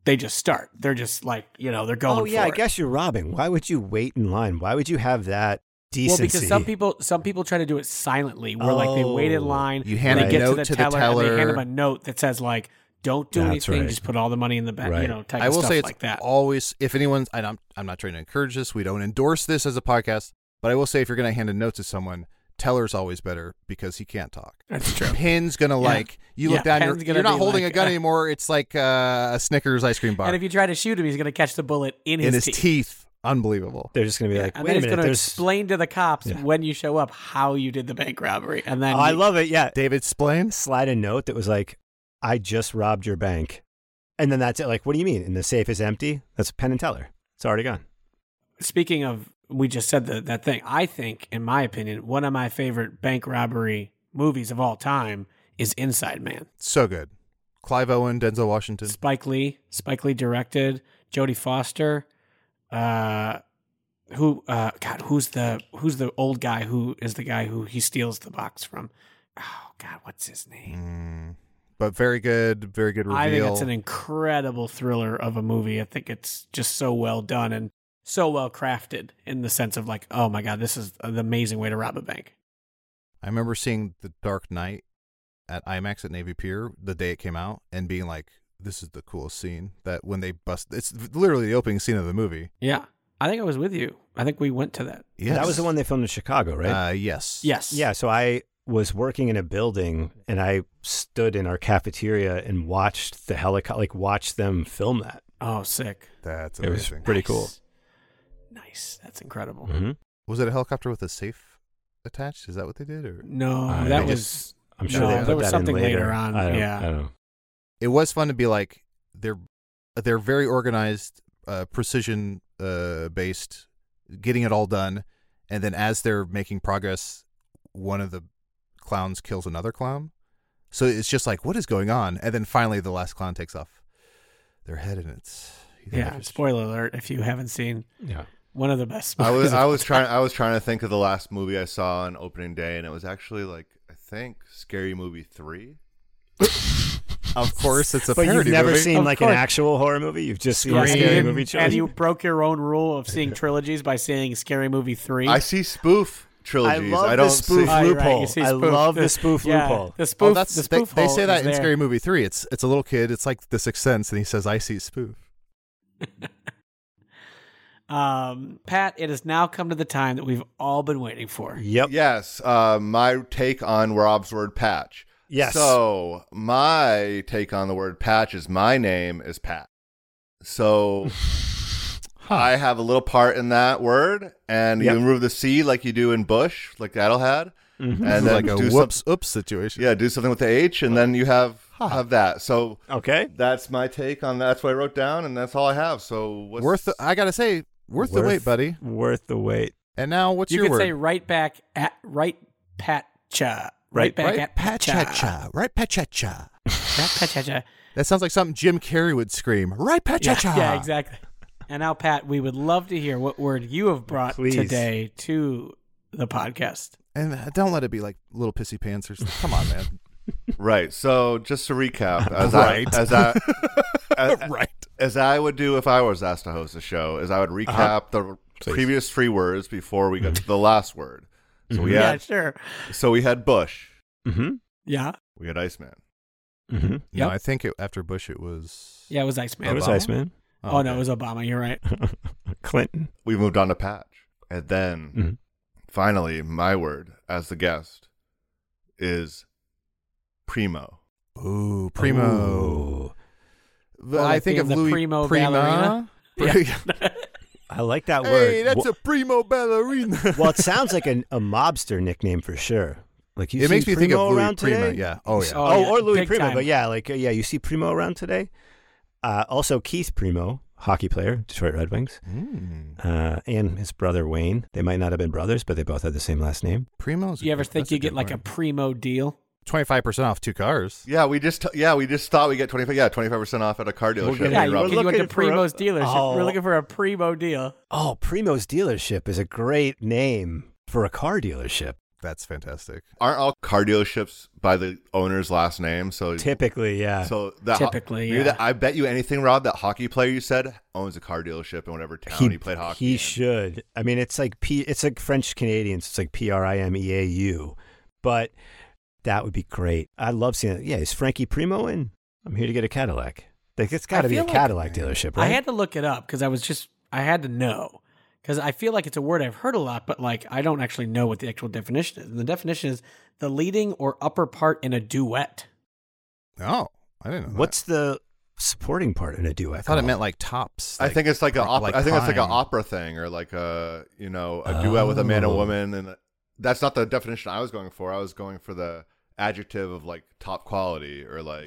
they just start. They're just like, they're going for it. Oh, yeah, I guess you're robbing. Why would you wait in line? Why would you have that decency? Well, because some people try to do it silently, where like they wait in line, you hand they a get note to the teller, and they hand them a note that says like, don't do That's anything, right. just put all the money in the bank, type I of will stuff say it's like that. always, if anyone's, I'm not trying to encourage this, we don't endorse this as a podcast, but I will say if you're going to hand a note to someone, teller's always better because he can't talk. That's true. Pin's going to you look down, you're not holding a gun anymore. It's like a Snickers ice cream bar. And if you try to shoot him, he's going to catch the bullet in his teeth. Unbelievable. They're just going to be like, and wait then a minute. He's going to explain to the cops when you show up how you did the bank robbery. And then I love it. Yeah. David, explain. Slide a note that was like, I just robbed your bank. And then that's it. Like, what do you mean? And the safe is empty? That's Penn and Teller. It's already gone. Speaking of, we just said that thing. I think, in my opinion, one of my favorite bank robbery movies of all time is Inside Man. So good. Clive Owen, Denzel Washington. Spike Lee directed. Jodie Foster. Who's the old guy who is the guy who he steals the box from? Oh God, what's his name? But very good reveal. I think it's an incredible thriller of a movie. I think it's just so well done and so well crafted in the sense of like, oh my God, this is an amazing way to rob a bank. I remember seeing The Dark Knight at IMAX at Navy Pier the day it came out and being like, this is the coolest scene. That when they bust, it's literally the opening scene of the movie. Yeah. I think I was with you. I think we went to that. Yes. That was the one they filmed in Chicago, right? Yes. Yes. Yeah, so I was working in a building and I stood in our cafeteria and watched the helicopter, watched them film that. Oh, sick. That's amazing. It was pretty cool. Nice. That's incredible. Mm-hmm. Was it a helicopter with a safe attached? Is that what they did? Or no, that was... I'm sure there was something later on. I don't know. It was fun to be like, they're very organized, precision based, getting it all done. And then as they're making progress, one of the clowns kills another clown. So it's just like, what is going on? And then finally the last clown takes off their head and it's... spoiler alert if you haven't seen one of the best movies. I was trying to think of the last movie I saw on opening day, and it was actually like, I think Scary Movie 3. Of course, it's a but parody you've never movie. seen like an actual horror movie? You've just seen a Scary Movie trilogy? And you broke your own rule of seeing trilogies by saying Scary Movie 3? I see spoof trilogies. I love the spoof loophole. I love the spoof loophole. The spoof, the spoof they say that in there. Scary Movie 3. It's a little kid. It's like The Sixth Sense, and he says, I see spoof. Pat, it has now come to the time that we've all been waiting for. Yep. Yes. My take on Rob's word patch. Yes. So my take on the word patch is my name is Pat. So I have a little part in that word, and you remove the C like you do in Bush, like Adel had. Mm-hmm. And then like a oops situation. Yeah, do something with the H, and then you have that. So okay, that's my take on that. That's what I wrote down, and that's all I have. So I gotta say, worth the wait, buddy. Worth the wait. And now, what's your word? You could say right patcha. Right patcha. Right patcha. Patcha. That sounds like something Jim Carrey would scream. Right patcha. Yeah, exactly. And now, Pat, we would love to hear what word you have brought today to the podcast. And don't let it be like little pissy pants or something. Come on, man. Right. So just to recap, as I would do if I was asked to host a show, is I would recap the previous 3 words before we got to the last word. So we had, sure. So we had Bush. Mm-hmm. Yeah. We had Iceman. Mm-hmm. No, I think after Bush it was... Yeah, it was Iceman. It was Iceman. Oh, no, it was Obama. You're right. Clinton. We moved on to Patch. And then, finally, my word as the guest is Primo. Ooh, Primo. Well, I think of Louis Primo ballerina. Yeah. I like that word. Hey, that's a primo ballerina. Well, it sounds like a mobster nickname for sure. Like it makes me think of Louis Primo. Yeah. Oh yeah. Or Louis Big Primo. time. But you see Primo around today. Also, Keith Primo, hockey player, Detroit Red Wings, and his brother Wayne. They might not have been brothers, but they both had the same last name. Primo's. You ever think you get like a Primo deal? 25% off 2 cars. Yeah, we just thought we get 25% off at a car dealership. You went to Primo's dealership. We're looking for a Primo deal. Oh, Primo's dealership is a great name for a car dealership. That's fantastic. Aren't all car dealerships by the owner's last name? So typically, yeah. So I bet you anything, Rob, that hockey player you said owns a car dealership in whatever town he played hockey. He should. I mean, it's like French Canadians. It's like Primeau, but that would be great. I love seeing it. Yeah, is Frankie Primo in? I'm here to get a Cadillac. Like, it's got to be a Cadillac dealership, right? I had to look it up because I had to know. Because I feel like it's a word I've heard a lot, but like I don't actually know what the actual definition is. And the definition is the leading or upper part in a duet. Oh, I didn't know that. What's the supporting part in a duet? I thought it meant like tops. I think it's like an opera. I think it's like an opera thing, or like a duet with a man and woman, and that's not the definition I was going for. I was going for the adjective of like top quality, or like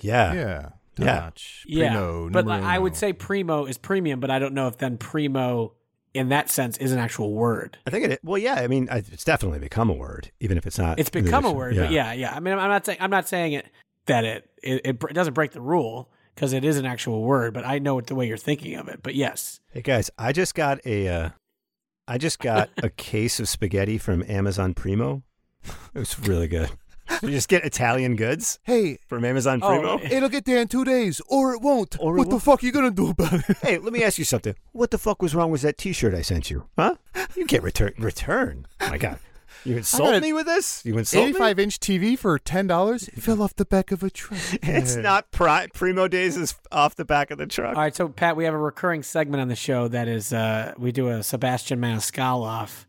primo, but I would say primo is premium, but I don't know if then primo in that sense is an actual word. I think I mean, it's definitely become a word, even if it's not. It's become a word, but yeah. I mean, I'm not saying it doesn't break the rule because it is an actual word, but I know the way you're thinking of it. But yes. Hey guys, I just got a case of spaghetti from Amazon Primo. It was really good. You just get Italian goods from Amazon Primo. It'll get there in 2 days, or it won't. What the fuck are you going to do about it? Hey, let me ask you something. What the fuck was wrong with that T-shirt I sent you? Huh? You can't return. Oh, my God. You insult me with this? You insult me? 85-inch TV for $10? It fell off the back of a truck. It's not Primo Days is off the back of the truck. All right, so, Pat, we have a recurring segment on the show that is we do a Sebastian Maniscalco.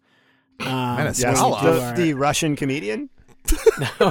The Russian comedian? No.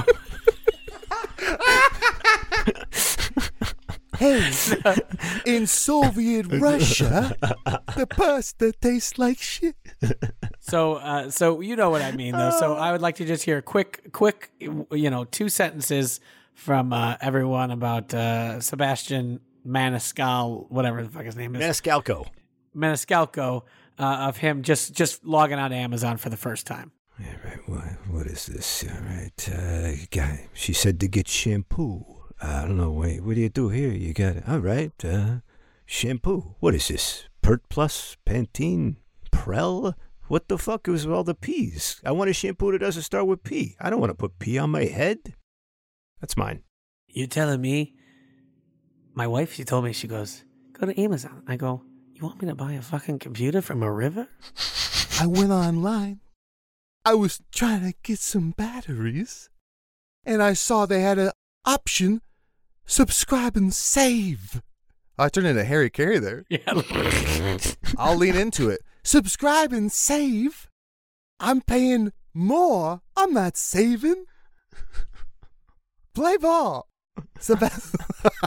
Hey, in Soviet Russia, the pasta tastes like shit. So you know what I mean, though. So I would like to just hear quick, 2 sentences from everyone about Sebastian Maniscalco, whatever the fuck his name is. Maniscalco, of him just logging on to Amazon for the first time. Yeah, right. What is this? All right. She said to get shampoo. I don't know. Wait, what do you do here? You got it. All right. Shampoo. What is this? Pert Plus, Pantene, Prel? What the fuck is all the P's? I want a shampoo that doesn't start with P. I don't want to put P on my head. That's mine. You telling me? My wife, she told me, she goes, go to Amazon. I go, you want me to buy a fucking computer from a river? I went online. I was trying to get some batteries, and I saw they had an option, subscribe and save. I turned into Harry Carey there. Yeah. I'll lean into it. Subscribe and save? I'm paying more. I'm not saving. Play ball. Sebastian.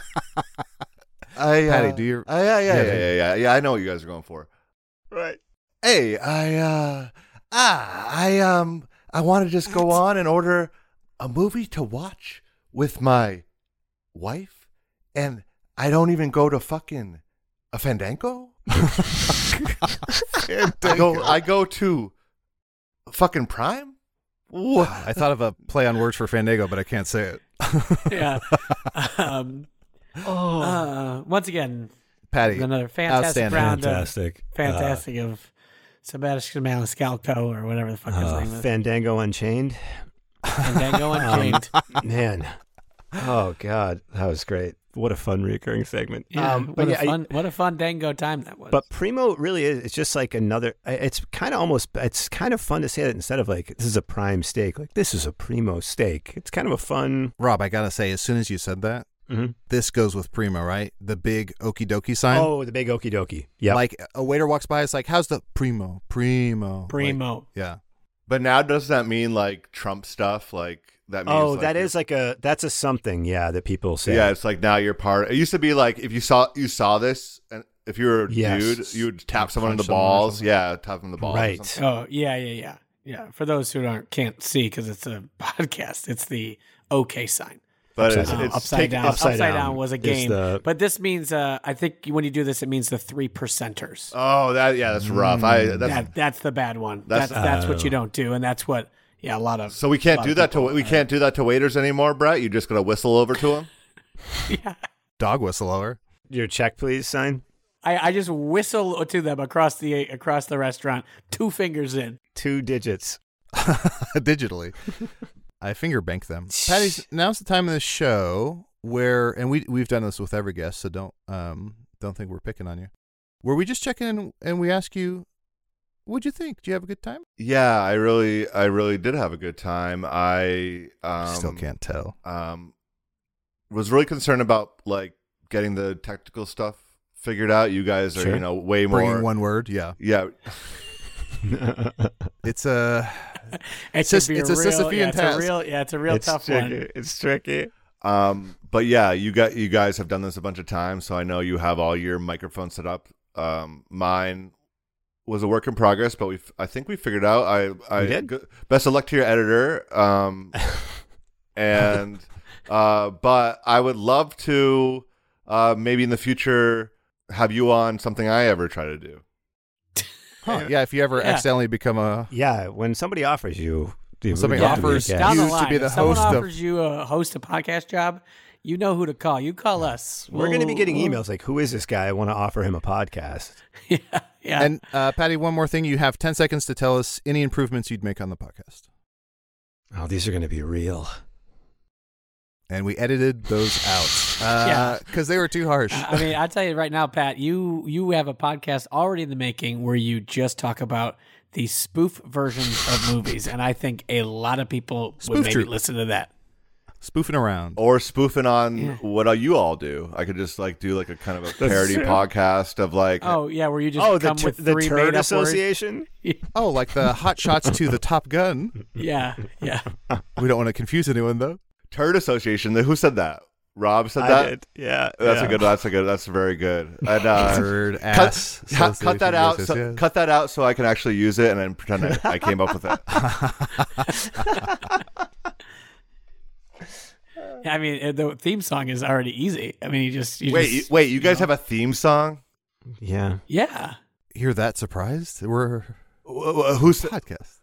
Patty, do you? Yeah. I know what you guys are going for. Right. Hey, I want to just go on and order a movie to watch with my wife, and I don't even go to fucking a Fandango. I go to fucking Prime. What? I thought of a play on words for Fandango, but I can't say it. Yeah. Once again, Patty, another fantastic round. Fantastic of Sebastian Maniscalco, or whatever the fuck his name is. Fandango Unchained. Fandango Unchained. Man. Oh, God. That was great. What a fun recurring segment. Yeah, what a fun dango time that was. But Primo really is, it's just like another, it's kind of fun to say that instead of like, this is a prime steak, like this is a Primo steak. It's kind of a fun. Rob, I got to say, as soon as you said that, this goes with Primo, right? The big okie dokie sign. Oh, the big okie dokie. Yeah. Like a waiter walks by, it's like, how's the Primo? Like, yeah. But now does that mean like Trump stuff? Like that means that's a something, yeah, that people say. Yeah, it's like now you're part. It used to be like if you saw this, and if you were a dude, you would tap someone in the balls. Yeah, tap them in the balls. Right. Oh, yeah. For those who can't see because it's a podcast, it's the OK sign. But upside down. Upside down was a game. But this means, I think when you do this, it means the 3%ers. Oh, that's rough. That's the bad one. That's what you don't do, and that's what. Yeah, a lot of. So we can't do that to waiters anymore, Brett. You just gonna whistle over to them? Yeah. Dog whistle over. Your check, please sign. I just whistle to them across the restaurant, 2 fingers in. 2 digits. digitally. I finger bank them. Patty, now's the time of the show where, and we've done this with every guest, so don't think we're picking on you. Where we just check in and we ask you, what'd you think? Did you have a good time? Yeah, I really did have a good time. I still can't tell. Was really concerned about like getting the technical stuff figured out. You guys are, way more bringing one word. Yeah. It's a Sisyphean task. It's a real tough tricky. one. It's tricky. But yeah, you guys have done this a bunch of times, so I know you have all your microphones set up. Mine was a work in progress, but I think we figured out. I did. Best of luck to your editor. And but I would love to maybe in the future have you on something I ever try to do. Huh. Yeah, if you ever accidentally become when somebody offers you, somebody offers down the line, to be the if someone host offers you a podcast job, you know who to call. You call us. We're going to be getting emails like, "Who is this guy? I want to offer him a podcast." Yeah. And Patty, one more thing: you have 10 seconds to tell us any improvements you'd make on the podcast. Oh, these are going to be real. And we edited those out because they were too harsh. I mean, I'll tell you right now, Pat, you have a podcast already in the making where you just talk about the spoof versions of movies, and I think a lot of people would maybe listen to that. Spoofing around. Or spoofing on what you all do. I could just like do like a kind of a parody podcast of like... where you just come with the three Turd made-up Association? Oh, like the Hot Shots to the Top Gun. Yeah. We don't want to confuse anyone, though. Turd Association. Who said that? Rob said that? I did. Yeah. That's very good. And, Turd ass. Cut that out. Cut that out so I can actually use it and then pretend I came up with it. I mean, the theme song is already easy. I mean, wait. You guys have a theme song? Yeah. Yeah. You're that surprised? We're who's podcast?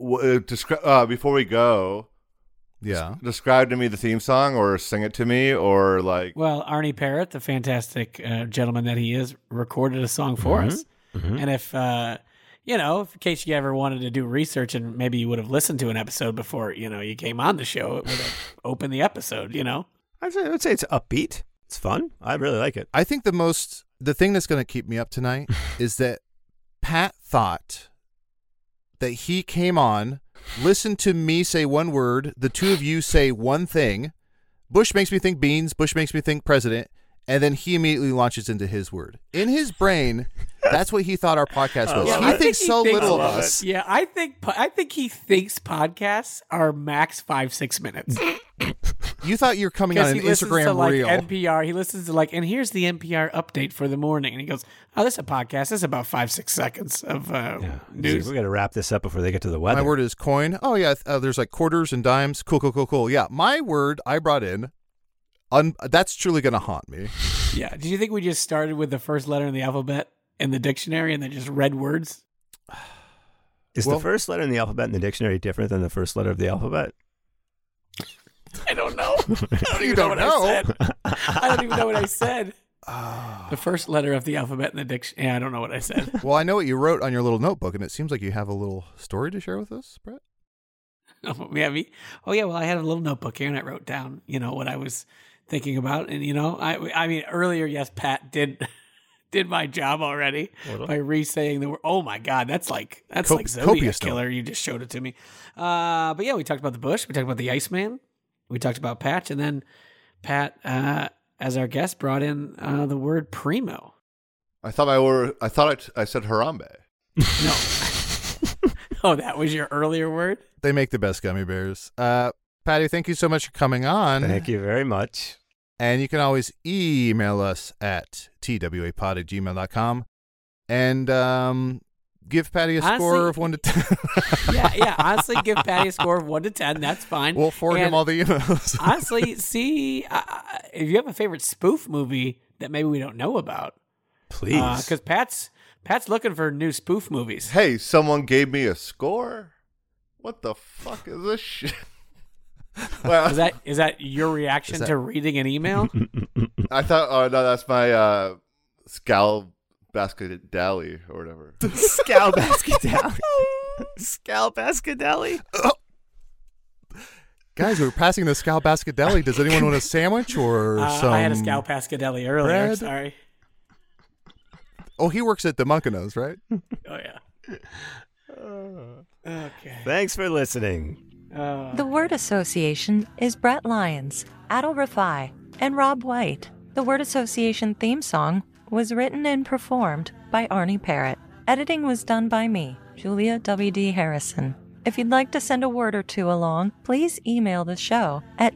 Before we go, describe to me the theme song, or sing it to me, or like. Well, Arnie Parrott, the fantastic gentleman that he is, recorded a song for us, and if. In case you ever wanted to do research and maybe you would have listened to an episode before, you came on the show, it would have opened the episode, I would say it's upbeat. It's fun. I really like it. I think the thing that's going to keep me up tonight is that Pat thought that he came on, listened to me say one word, the two of you say one thing, Bush makes me think beans, Bush makes me think president, and then he immediately launches into his word. In his brain, that's what he thought our podcast was. He thinks so little of us. Yeah, I think he thinks podcasts are max 5-6 minutes. You thought you were coming on an Instagram reel. NPR. He listens to and here's the NPR update for the morning, and he goes, "Oh, this is a podcast. This is about 5-6 seconds of news." We got to wrap this up before they get to the weather. My word is coin. Oh yeah, there's like quarters and dimes. Cool. Yeah, my word I brought in. That's truly going to haunt me. Yeah. Did you think we just started with the first letter in the alphabet in the dictionary and then just read words? Is the first letter in the alphabet in the dictionary different than the first letter of the alphabet? I don't know. I don't even know what I said. I don't even know what I said. The first letter of the alphabet in the dictionary. Yeah, I don't know what I said. Well, I know what you wrote on your little notebook, and it seems like you have a little story to share with us, Brett. Oh, yeah. Well, I had a little notebook here, and I wrote down, what I was thinking about, and I mean, earlier, yes, Pat did my job already by re-saying the word. Oh my God, that's like Zodiac Killer. You just showed it to me. But yeah, we talked about the Bush. We talked about the Iceman. We talked about Patch, and then Pat, as our guest, brought in the word primo. I said Harambe. No. Oh, that was your earlier word? They make the best gummy bears. Patty, thank you so much for coming on. Thank you very much. And you can always email us at twapod@gmail.com and give Patty a score of 1 to 10. yeah. Honestly, give Patty a score of 1 to 10. That's fine. We'll forward him all the emails. Honestly, see if you have a favorite spoof movie that maybe we don't know about. Please. Because Pat's looking for new spoof movies. Hey, someone gave me a score? What the fuck is this shit? Well, is that your reaction to reading an email? I thought, oh no, that's my Scal Basket Dally or whatever. Scal Basket Dally. Scalp Escadelli. Guys, we're passing the Scalp Escadelli. Does anyone want a sandwich or some I had a Scalp Escadelli earlier. bread? Sorry. Oh, he works at the Munkanos, right? Oh, yeah. Okay. Thanks for listening. The Word Association is Brett Lyons, Adil Rafai, and Rob White. The Word Association theme song was written and performed by Arnie Parrott. Editing was done by me, Julia W.D. Harrison. If you'd like to send a word or two along, please email the show at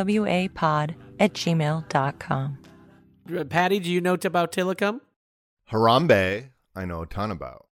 twapod@gmail.com. Patty, do you know about Tillicum? Harambe, I know a ton about.